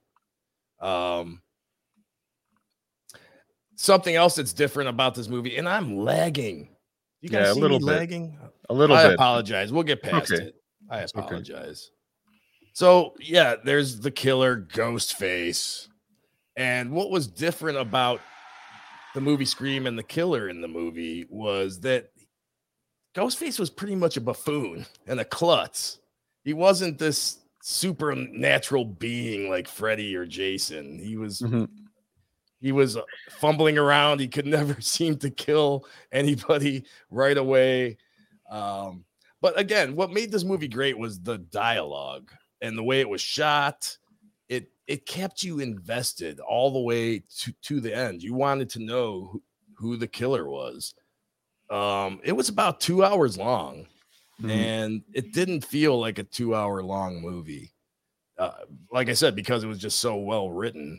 Something else that's different about this movie, and I'm lagging. You guys see me lagging? A little I bit. apologize. We'll get past Okay. it. I apologize. So yeah, there's the killer Ghostface. And what was different about the movie Scream and the killer in the movie was that Ghostface was pretty much a buffoon and a klutz. He wasn't this supernatural being like Freddy or Jason. He was fumbling around. He could never seem to kill anybody right away. But again, what made this movie great was the dialogue and the way it was shot. It kept you invested all the way to the end. You wanted to know who the killer was. It was about 2 hours long, and it didn't feel like a 2 hour long movie. Like I said, because it was just so well written.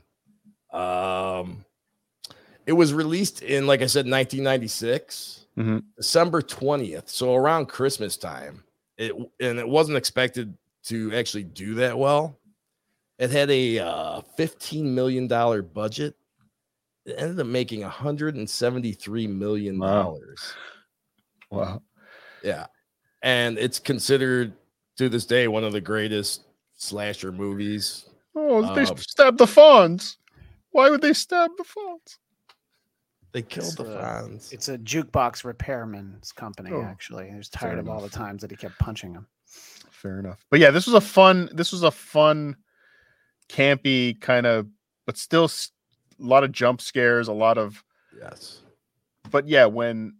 It was released in, like I said, 1996, December 20th. So around Christmas time. It wasn't expected to actually do that well. It had a $15 million budget. It ended up making $173 million. Wow. Yeah. And it's considered to this day one of the greatest slasher movies. Oh, they stabbed the Fonz. Why would they stab the Fonz? They killed the Fonz. It's a jukebox repairman's company, actually. He was tired of all the times that he kept punching him. Fair enough. But yeah, this was a fun, campy kind of, but still a lot of jump scares, a lot of But yeah, when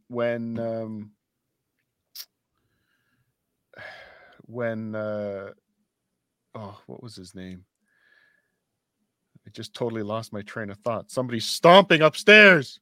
what was his name? I just totally lost my train of thought. Somebody's stomping upstairs.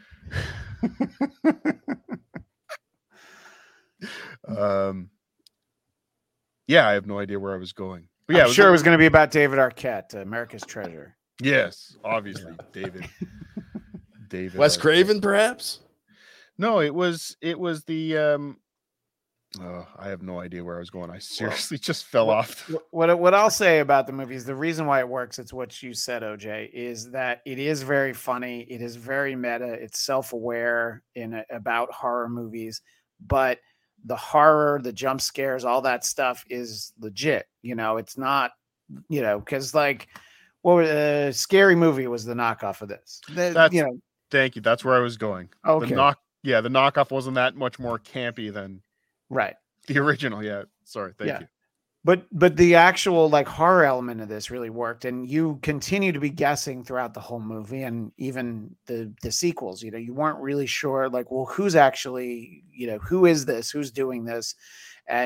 Yeah, I have no idea where I was going. But yeah, I'm sure it was going to be about David Arquette, America's Treasure. Yes, obviously, David. Wes Craven, perhaps? No, it was the. I have no idea where I was going. I seriously just fell off. What I'll say about the movie is the reason why it works. It's what you said, OJ, is that it is very funny. It is very meta. It's self-aware about horror movies, but the horror, the jump scares, all that stuff is legit. It's not, because like, Scary Movie was the knockoff of this. Thank you. That's where I was going. Okay. The knockoff wasn't that much more campy than right the original. Yeah. Sorry. Thank you. But the actual like horror element of this really worked, and you continue to be guessing throughout the whole movie, and even the sequels. You weren't really sure, like, well, who's actually, who is this? Who's doing this? And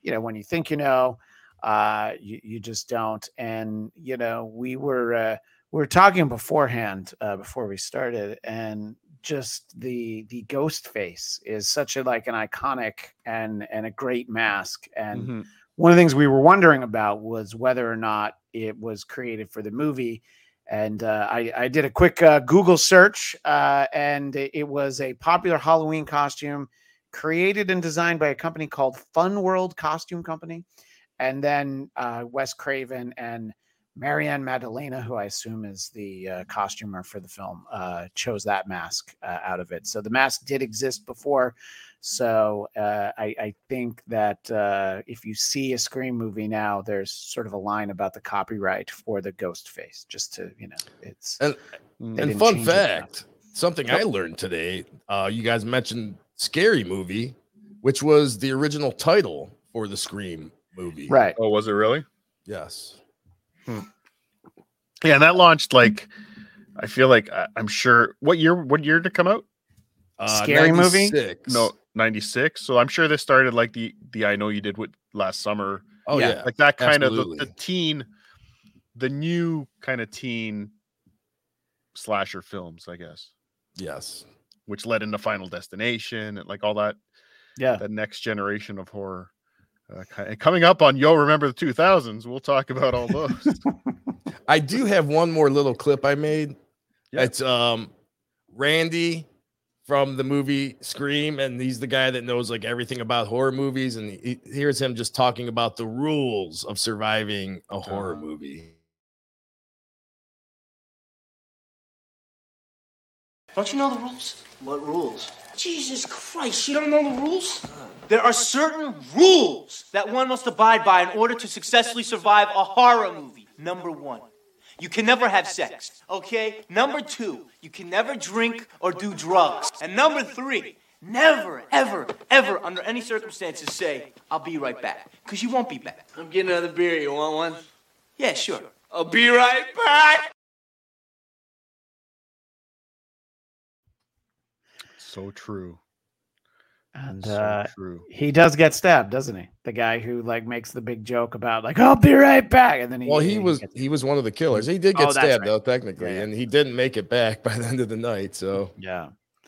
when you think you just don't. And we were talking beforehand before we started, and just the ghost face is such an iconic and a great mask. And one of the things we were wondering about was whether or not it was created for the movie. And I did a quick Google search, and it was a popular Halloween costume created and designed by a company called Fun World Costume Company. And then Wes Craven and Marianne Maddalena, who I assume is the costumer for the film, chose that mask out of it. So the mask did exist before. So I think that if you see a Scream movie now, there's sort of a line about the copyright for the ghost face, just to, it's. And fun fact, something I learned today, you guys mentioned Scary Movie, which was the original title for the Scream movie. Right. Oh, was it really? Yes. Yeah, and that launched I feel like I'm sure what year did it come out? Scary 96. Movie? No, 96. So I'm sure this started like the I Know You Did with last summer. Oh yeah. Like that kind Absolutely. of the new kind of teen slasher films, I guess. Yes. Which led into Final Destination and like all that. Yeah. That next generation of horror. Coming up on Yo Remember the 2000s, we'll talk about all those. I do have one more little clip I made. Yeah. It's Randy from the movie Scream, and he's the guy that knows like everything about horror movies, and here's him just talking about the rules of surviving a horror movie. Don't you know the rules? What rules? Jesus Christ, you don't know the rules? There are certain rules that one must abide by in order to successfully survive a horror movie. Number 1, you can never have sex, okay? Number 2, you can never drink or do drugs. And number 3, never, ever, ever, under any circumstances say, I'll be right back. Because you won't be back. I'm getting another beer. You want one? Yeah, sure. I'll be right back. So true. And So true. he does get stabbed, doesn't he? The guy who makes the big joke about I'll be right back, and then he was one of the killers. He did get that's stabbed right. though, technically, and he didn't make it back by the end of the night. So yeah.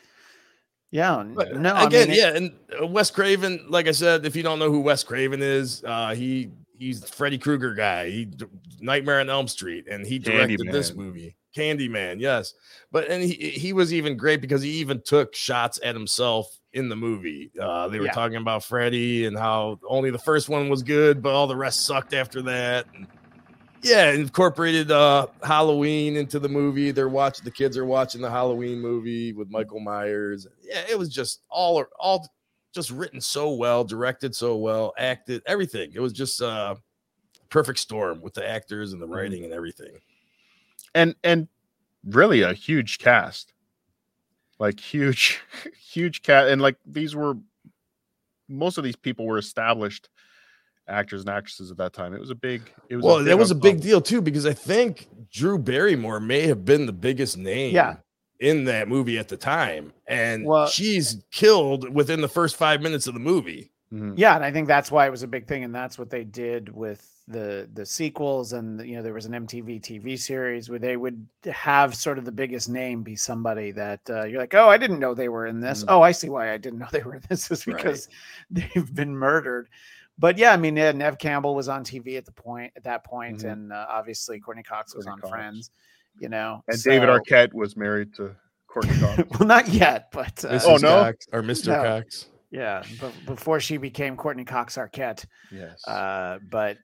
But No, again, and Wes Craven, like I said, if you don't know who Wes Craven is, he's the Freddy Krueger guy. He Nightmare on Elm Street, and he directed this movie, Candyman. Yes, but he was even great because he even took shots at himself in the movie. They were talking about Freddy and how only the first one was good, but all the rest sucked after that. And incorporated Halloween into the movie. The kids are watching the Halloween movie with Michael Myers. Yeah, it was just all just written so well, directed so well, acted, everything. It was just a perfect storm with the actors and the writing and everything. And really a huge cast. Like huge cast. And like most of these people were established actors and actresses at that time. It was a big deal too, because I think Drew Barrymore may have been the biggest name in that movie at the time, and she's killed within the first 5 minutes of the movie. Yeah, and I think that's why it was a big thing, and that's what they did with the sequels. And there was an MTV TV series where they would have sort of the biggest name be somebody that you're like, oh, I didn't know they were in this. Oh, I see why I didn't know they were in this, is because they've been murdered. But yeah, I mean, Nev Campbell was on TV at that point, and obviously Courtney Cox was on Friends. And David Arquette was married to Courtney Cox. Well, not yet, but Mrs. Cox, or Mr. Cox. Yeah, but before she became Courtney Cox Arquette. Yes. But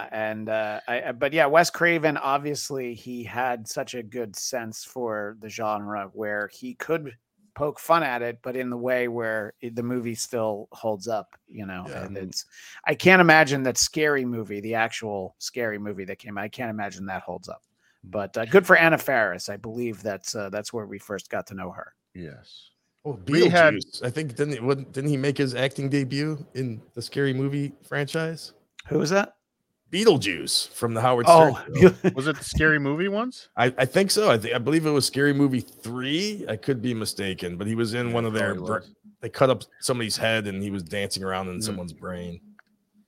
yeah, Wes Craven, obviously he had such a good sense for the genre where he could poke fun at it, but in the way where the movie still holds up, and I can't imagine that Scary Movie, the actual Scary Movie that came out, I can't imagine that holds up. But good for Anna Faris. I believe that's where we first got to know her. Yes. Oh, Beetlejuice. I think didn't he make his acting debut in the Scary Movie franchise? Who was that? Beetlejuice from the Howard Stern show. Was it the Scary Movie ones? I think so. I believe it was Scary Movie 3. I could be mistaken, but he was in one of their. They cut up somebody's head and he was dancing around in someone's brain.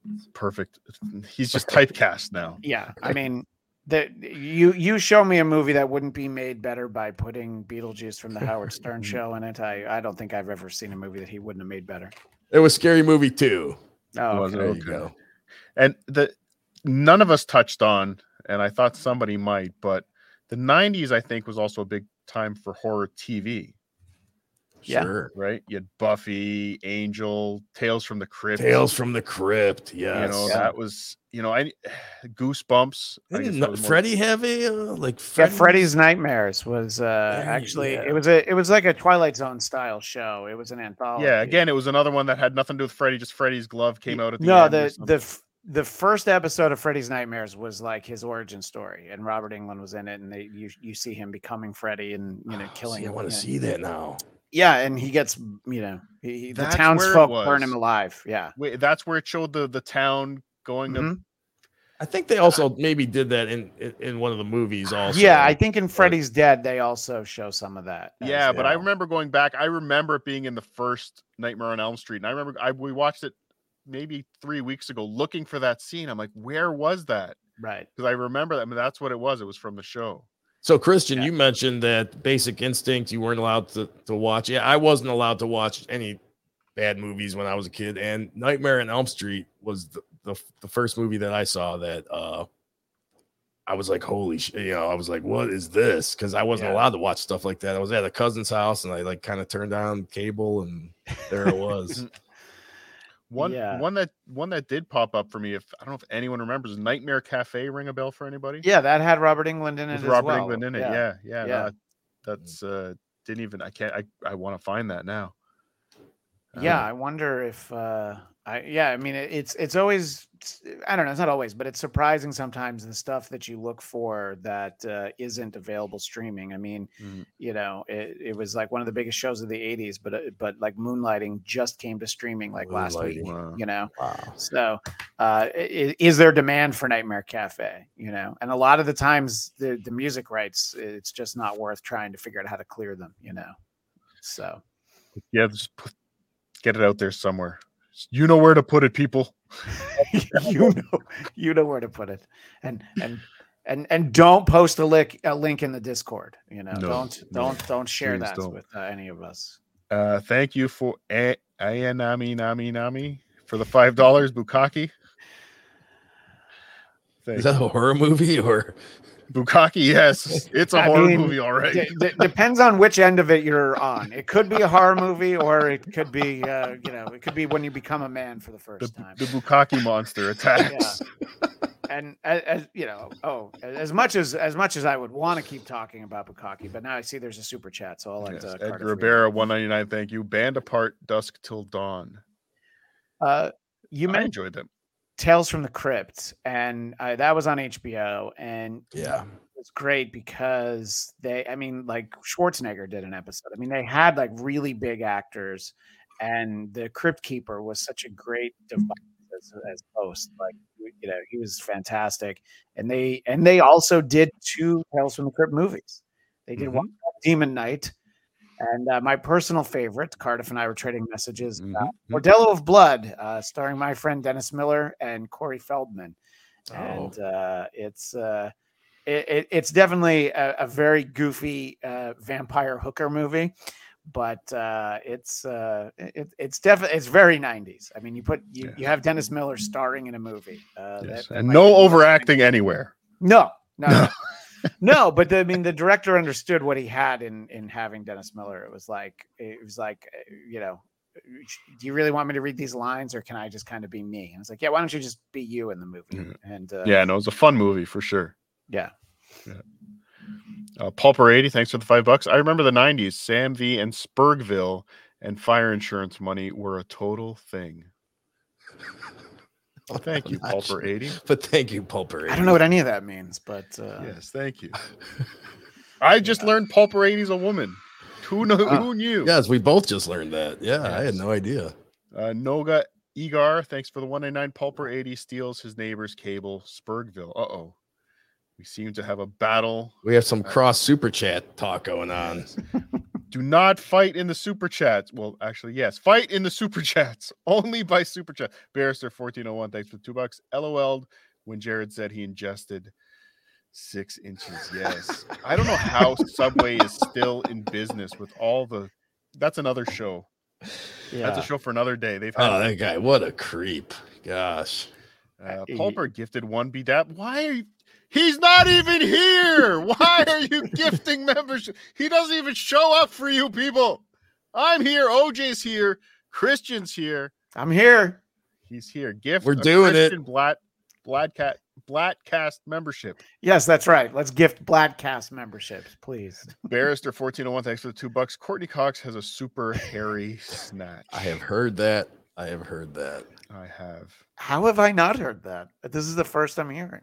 perfect. He's just typecast now. Yeah, I mean, you show me a movie that wouldn't be made better by putting Beetlejuice from the Howard Stern show in it. I don't think I've ever seen a movie that he wouldn't have made better. It was Scary Movie 2. Oh, Was it? There Okay. you go. And none of us touched on, and I thought somebody might, but the 90s, I think, was also a big time for horror TV. Yeah. Sure. Right? You had Buffy, Angel, Tales from the Crypt. Tales from the Crypt. Yes. You know, that was, I Goosebumps. I guess Didn't that was more- Freddy have a Yeah, Freddy's Nightmares was actually it was like a Twilight Zone style show. It was an anthology. Yeah, again, it was another one that had nothing to do with Freddy, just Freddy's glove came out at the No, end. or something. the first episode of Freddy's Nightmares was like his origin story, and Robert England was in it, and you see him becoming Freddy and killing. I want to you know. see that now. Yeah, and he gets the That's townsfolk where it burn was. him alive. Yeah, Wait, that's where it showed the town going to. I think they also maybe did that in one of the movies also. yeah. I think in Freddy's Dead they also show some of that. Yeah, but I remember going back. I remember it being in the first Nightmare on Elm Street, and I remember we watched it maybe 3 weeks ago, looking for that scene. I'm like, where was that? Right, because I remember that. I mean, that's what it was. It was from the show. So, Christian, you mentioned that Basic Instinct you weren't allowed to watch. Yeah, I wasn't allowed to watch any bad movies when I was a kid, and Nightmare on Elm Street was the first movie that I saw that I was like, holy shit, I was like, what is this? Because I wasn't allowed to watch stuff like that. I was at a cousin's house, and I like kind of turned on cable, and there it was. One that did pop up for me, if I don't know if anyone remembers, Nightmare Cafe, ring a bell for anybody? Yeah, that had Robert England in it. With as Robert well. England in it. Yeah. Yeah. No, that's didn't even. I want to find that now. Yeah, I wonder if I mean it's always, I don't know, it's not always, but it's surprising sometimes the stuff that you look for that isn't available streaming. I mean, it was like one of the biggest shows of the 80s, but like Moonlighting just came to streaming like last week. Wow. So is there demand for Nightmare Cafe? And a lot of the times the music rights, it's just not worth trying to figure out how to clear them. So Yeah, just get it out there somewhere. You know where to put it, people. you know where to put it, and don't post a link in the Discord. Don't share that with any of us. Thank you for Nami for the $5 Bukkake. Is that a horror movie or Bukkake? Yes, it's a horror movie, all right. Depends on which end of it you're on. It could be a horror movie, or it could be, it could be when you become a man for the first time. The Bukkake monster attacks. Yeah. And as much as I would want to keep talking about Bukkake, but now I see there's a super chat, so I'll let Carter Edgar Rivera, $1.99. Thank you. Band Apart, Dusk Till Dawn. I enjoyed them. Tales from the Crypt, and that was on HBO, and it was great because like Schwarzenegger did an episode. I mean, they had like really big actors, and the Crypt Keeper was such a great device as host. Like, he was fantastic, and they also did 2 Tales from the Crypt movies. They did one called Demon Knight. And my personal favorite, Cardiff and I were trading messages, Bordello of Blood, starring my friend Dennis Miller and Corey Feldman. And it's definitely a very goofy vampire hooker movie, but it's very 90s. I mean, you have Dennis Miller starring in a movie, and no overacting anywhere. No. No, but the director understood what he had in having Dennis Miller. It was like, do you really want me to read these lines, or can I just kind of be me? And it's like, yeah, why don't you just be you in the movie? And it was a fun movie for sure. Yeah. Pulper 80, thanks for the $5. I remember the 90s. Sam V and Spurgville and fire insurance money were a total thing. Well, thank you, Pulper 80. But thank you, Pulper 80. I don't know what any of that means, but yes, thank you. I just learned Pulper 80 is a woman. Who knew? Yes, we both just learned that. Yeah, yes. I had no idea. Noga Egar, thanks for the $1.99. Pulper 80 steals his neighbor's cable. Spurgville. We seem to have a battle. We have some cross super chat talk going on. Do not fight in the super chats. Well, actually, yes. Fight in the super chats. Only by super chat. Barrister 1401, thanks for $2. LOL'd when Jared said he ingested 6 inches. Yes. I don't know how Subway is still in business with all the. That's another show. Yeah. That's a show for another day. They've had that guy, what a creep. Gosh. Pulper gifted 1 BDAP. Why are you? He's not even here. Why are you gifting membership? He doesn't even show up for you people. I'm here. OJ's here. Christian's here. I'm here. He's here. Gift. We're doing it. Bladcast membership. Yes, that's right. Let's gift Bladcast memberships, please. Barrister 1401, thanks for the $2. Courtney Cox has a super hairy snatch. I have heard that. I have. How have I not heard that? This is the first I'm hearing.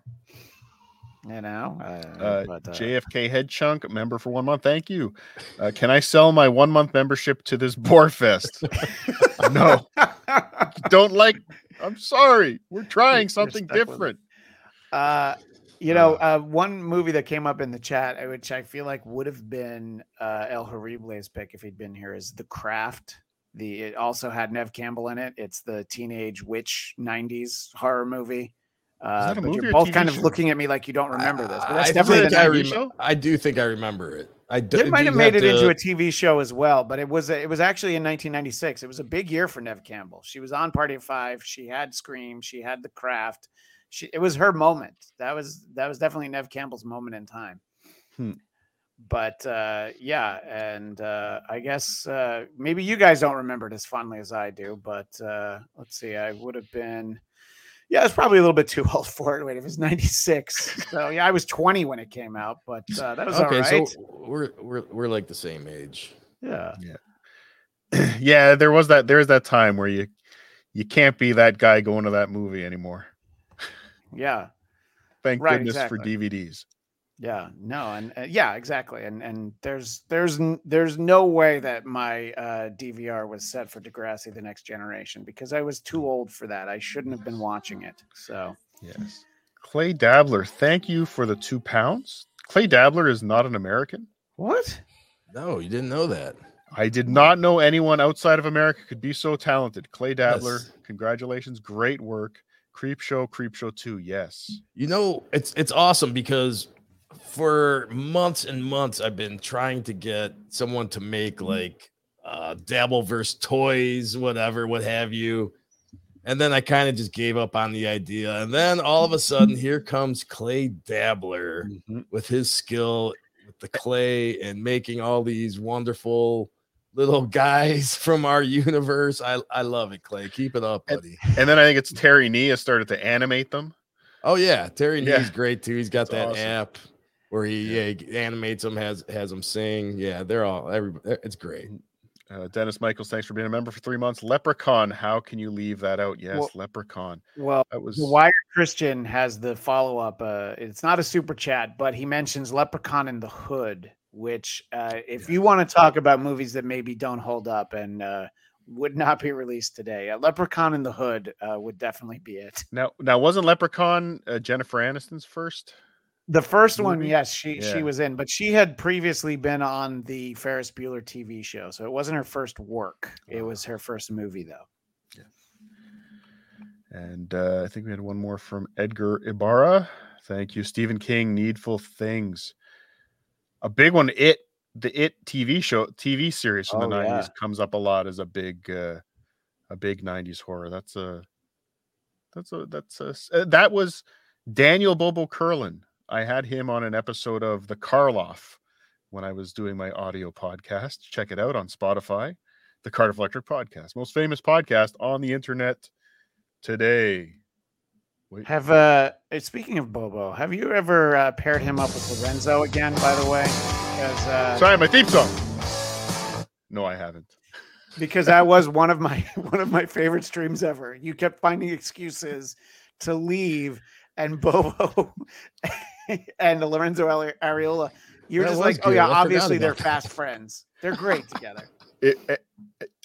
JFK Head Chunk, member for 1 month. Thank you. Can I sell my 1 month membership to this Boar Fest? No. Don't like. I'm sorry. We're trying something different. One movie that came up in the chat, which I feel like would have been El Horrible's pick if he'd been here, is The Craft. It also had Nev Campbell in it. It's the teenage witch 90s horror movie. But you're both kind of looking at me like you don't remember this. But that's definitely the TV show. I do think I remember it. They might have made it into a TV show as well, but it was actually in 1996. It was a big year for Nev Campbell. She was on Party of Five. She had Scream. She had The Craft. It was her moment. That was definitely Nev Campbell's moment in time. But I guess maybe you guys don't remember it as fondly as I do. But let's see. I would have been. Yeah, I was probably a little bit too old for it. Wait, it was 96. So yeah, I was 20 when it came out, but that was okay, all right. So we're like the same age. Yeah. Yeah, there's that time where you can't be that guy going to that movie anymore. Yeah. Thank goodness for DVDs. Yeah, no, and yeah, exactly. And there's no way that my DVR was set for Degrassi: The Next Generation because I was too old for that. I shouldn't have been watching it. So yes. Clay Dabbler, thank you for the £2. Clay Dabbler is not an American. What? No, you didn't know that. I did not know anyone outside of America could be so talented. Clay Dabbler, yes. Congratulations, great work. Creepshow 2, yes. You know, it's awesome because for months and months I've been trying to get someone to make like Dabbleverse toys, whatever, what have you. And then I kind of just gave up on the idea. And then all of a sudden here comes Clay Dabbler with his skill with the clay and making all these wonderful little guys from our universe. I love it, Clay. Keep it up, buddy. And then I think it's Terry Nee has started to animate them. Oh yeah, Terry Nee's great too. He's got that awesome app where he animates them, has them sing. Yeah, it's great. Dennis Michaels, thanks for being a member for 3 months. Leprechaun, how can you leave that out? Yes, Leprechaun. Well, that was Wired Christian has the follow-up. It's not a super chat, but he mentions Leprechaun in the Hood, which if you want to talk about movies that maybe don't hold up and would not be released today, Leprechaun in the Hood would definitely be it. Now wasn't Leprechaun Jennifer Aniston's first? The first one, yes, she was in, but she had previously been on the Ferris Bueller TV show, so it wasn't her first work. It was her first movie, though. Yeah. And I think we had one more from Edgar Ibarra. Thank you, Stephen King. Needful Things, a big one. The It TV series from the 90s comes up a lot as a big 90s horror. That was Daniel Bobo Curlin. I had him on an episode of The Karloff when I was doing my audio podcast. Check it out on Spotify. The Cardiff Electric Podcast, most famous podcast on the internet today. Speaking of Bobo, have you ever paired him up with Lorenzo again? By the way, sorry, my theme song. No, I haven't. Because that was one of my favorite streams ever. You kept finding excuses to leave, and Bobo and Lorenzo Ariola, you're just like, oh yeah, obviously they're fast friends. They're great together.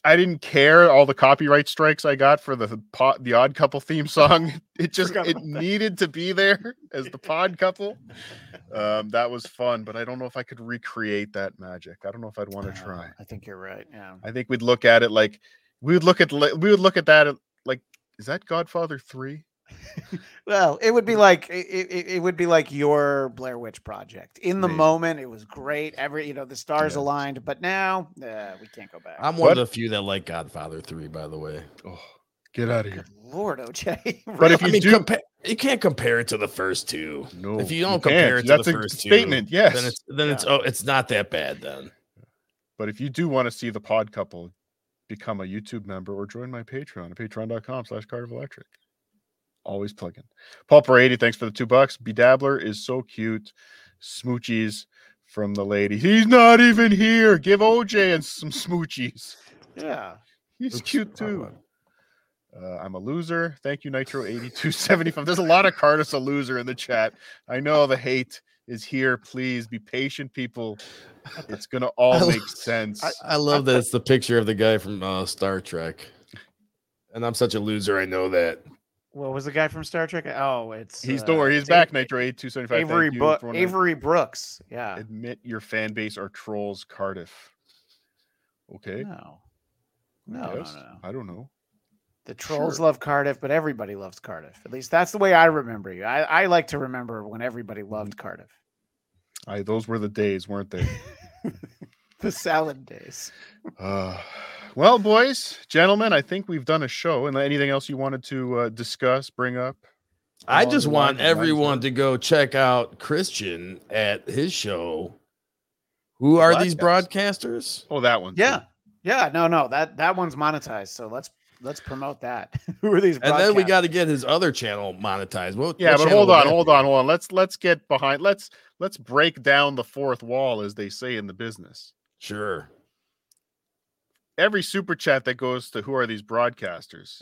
I didn't care all the copyright strikes I got for the Odd Couple theme song. It needed to be there as the Pod Couple. That was fun, but I don't know if I could recreate that magic. I don't know if I'd want to try. I think you're right. Yeah. I think we'd look at it like we would look at that like, is that Godfather 3? Well, it would be like it would be like your Blair Witch Project. In the moment, it was great. The stars aligned, but now we can't go back. I'm one of the few that like Godfather 3, by the way. Oh, get out of here, Lord, OJ. But if you you can't compare it to the first two. No, if you don't compare it to that's the a first statement. two, Yes, then it's not that bad then. But if you do want to see the Pod Couple, become a YouTube member or join my Patreon at patreon.com/CardiffElectric. Always plugging. Paul Parady, thanks for the $2. Bedabbler is so cute. Smoochies from the lady. He's not even here. Give OJ and some smoochies. Yeah. He's cute too. I'm a loser. Thank you, Nitro8275. There's a lot of Cardiff's a loser in the chat. I know the hate is here. Please be patient, people. It's going to all make sense. I love that it's the picture of the guy from Star Trek. And I'm such a loser. I know that. What was the guy from Star Trek? Oh, he's back. Nitro8275. Avery Brooks. Yeah. Admit your fan base are trolls, Cardiff. Okay. No. I don't know. The trolls love Cardiff, but everybody loves Cardiff. At least that's the way I remember you. I like to remember when everybody loved Cardiff. Those were the days, weren't they? The salad days. Well, boys, gentlemen, I think we've done a show. And anything else you wanted to discuss, bring up? I just want everyone to go check out Christian at his show. Who are these broadcasters? Oh, that one. Yeah. Yeah. No. That one's monetized. So let's promote that. Who are these broadcasters? And then we got to get his other channel monetized. What hold on. Let's get behind. Let's break down the fourth wall, as they say in the business. Sure. Every super chat that goes to who are these broadcasters?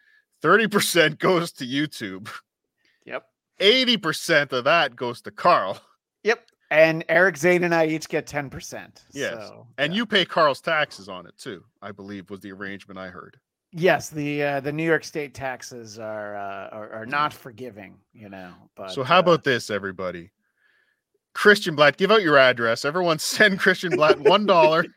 30% goes to YouTube. Yep. 80% of that goes to Carl. Yep. And Eric Zane and I each get 10%. Yes. And you pay Carl's taxes on it too, I believe was the arrangement I heard. Yes, the New York State taxes are not forgiving, But so how about this, everybody? Christian Blatt, give out your address. Everyone send Christian Blatt $1.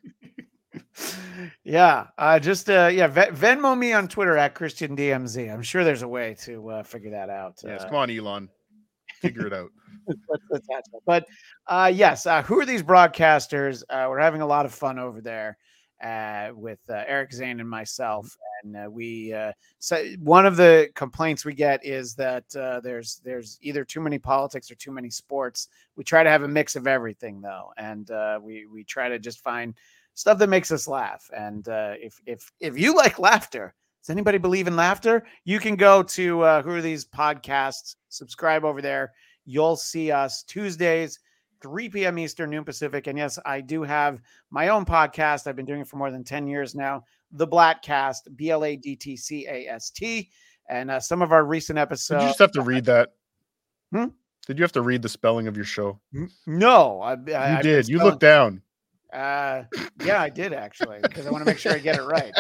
Yeah, Venmo me on Twitter at Christian DMZ. I'm sure there's a way to figure that out. Yes, come on, Elon, figure it out. But yes, who are these broadcasters? We're having a lot of fun over there with Eric Zane and myself, and we. So one of the complaints we get is that there's either too many politics or too many sports. We try to have a mix of everything, though, and we try to just find stuff that makes us laugh. And if you like laughter, does anybody believe in laughter? You can go to Who Are These Podcasts, subscribe over there. You'll see us Tuesdays, 3 p.m. Eastern, noon Pacific. And yes, I do have my own podcast. I've been doing it for more than 10 years now. The Blattcast, BLADTCAST. And some of our recent episodes. Did you just have to read that? Did you have to read the spelling of your show? No. You did. You looked down. Yeah, I did actually, because I want to make sure I get it right.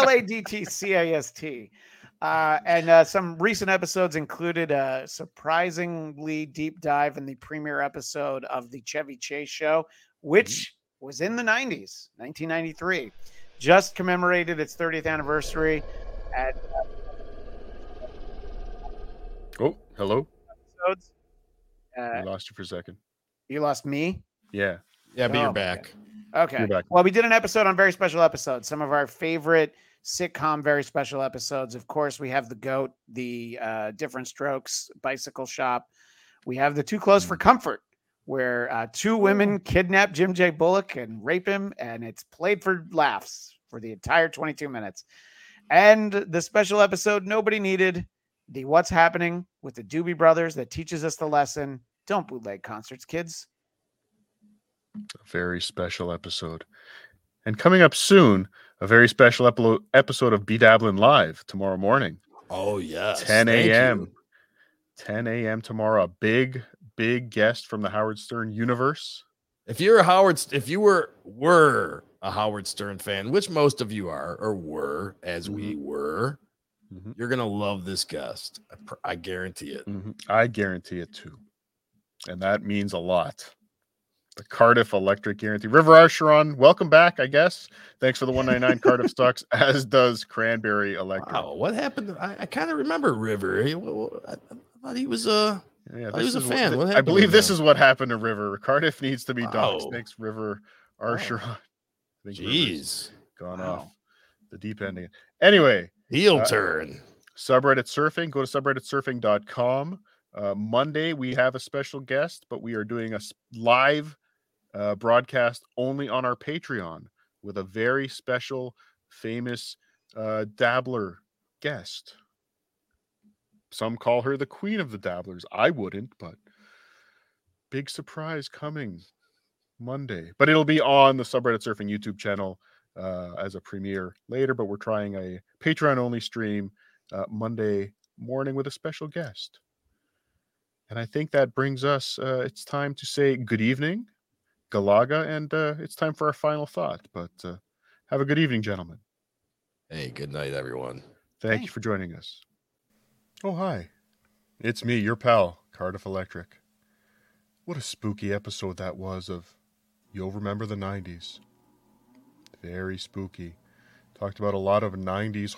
BLADTCAST. And some recent episodes included a surprisingly deep dive in the premiere episode of the Chevy Chase Show, which was in the 90s, 1993. Just commemorated its 30th anniversary. At hello. Episodes. I lost you for a second. You lost me? Yeah. Yeah, but you're back. Okay. You're back. Well, we did an episode on very special episodes. Some of our favorite sitcom very special episodes. Of course, we have the GOAT, the Different Strokes Bicycle Shop. We have the Too Close for Comfort, where two women kidnap Jim J. Bullock and rape him, and it's played for laughs for the entire 22 minutes. And the special episode nobody needed, the What's Happening with the Doobie Brothers, that teaches us the lesson: don't bootleg concerts, kids. A very special episode. And coming up soon, a very special episode of Bedabbling Live tomorrow morning. Oh, yes. 10 a.m. 10 a.m. tomorrow. A big guest from the Howard Stern universe. If you were a Howard Stern fan, which most of you are or were, as we were, you're going to love this guest. I guarantee it. I guarantee it too. And that means a lot. The Cardiff Electric Guarantee. River Archeron, welcome back, I guess. Thanks for the 199 Cardiff stocks, as does Cranberry Electric. Wow, what happened? I kind of remember River. I thought he was a fan. I believe this is what happened to River. Cardiff needs to be doxed. Thanks, River Archeron. Jeez. Gone off the deep end again. Anyway. Heel turn. Subreddit surfing. Go to subredditsurfing.com. Monday, we have a special guest, but we are doing a live broadcast only on our Patreon with a very special, famous dabbler guest. Some call her the queen of the dabblers. I wouldn't, but big surprise coming Monday. But it'll be on the Subreddit Surfing YouTube channel as a premiere later, but we're trying a Patreon-only stream Monday morning with a special guest. And I think that brings us, it's time to say good evening, Galaga, and it's time for our final thought. But have a good evening, gentlemen. Hey, good night, everyone. Thank you for joining us. Oh, hi. It's me, your pal, Cardiff Electric. What a spooky episode that was of You'll Remember the 90s. Very spooky. Talked about a lot of 90s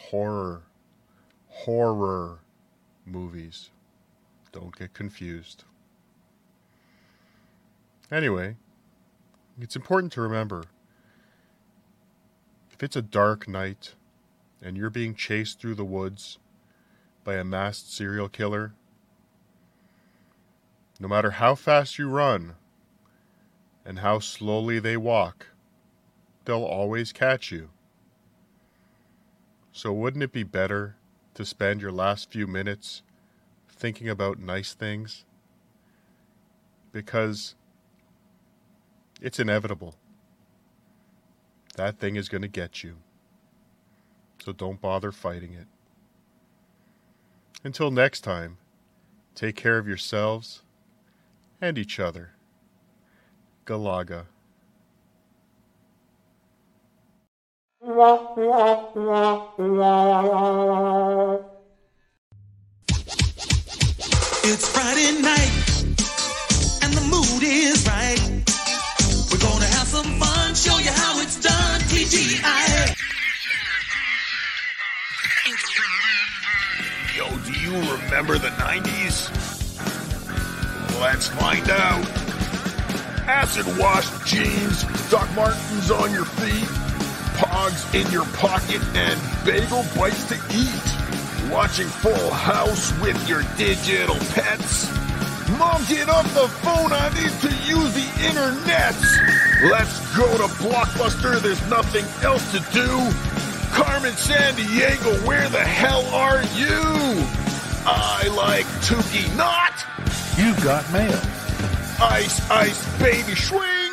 horror movies. Don't get confused. Anyway, it's important to remember, if it's a dark night and you're being chased through the woods by a masked serial killer, no matter how fast you run and how slowly they walk, they'll always catch you. So wouldn't it be better to spend your last few minutes thinking about nice things? Because it's inevitable. That thing is going to get you. So don't bother fighting it. Until next time, take care of yourselves and each other. Galaga. It's Friday night, and the mood is right. We're gonna have some fun, show you how it's done, TGI. Yo, do you remember the 90s? Let's find out. Acid wash jeans, Doc Martens on your feet, Pogs in your pocket, and bagel bites to eat. Watching Full House with your digital pets. Mom, get off the phone, I need to use the internet. Let's go to Blockbuster, there's nothing else to do. Carmen Sandiego, where the hell are you? I like Tukey Not. You got mail. Ice, ice, baby, swing.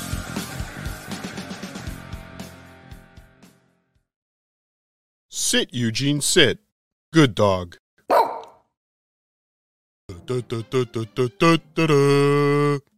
Sit, Eugene, sit. Good dog. Da, da, da, da, da, da, da.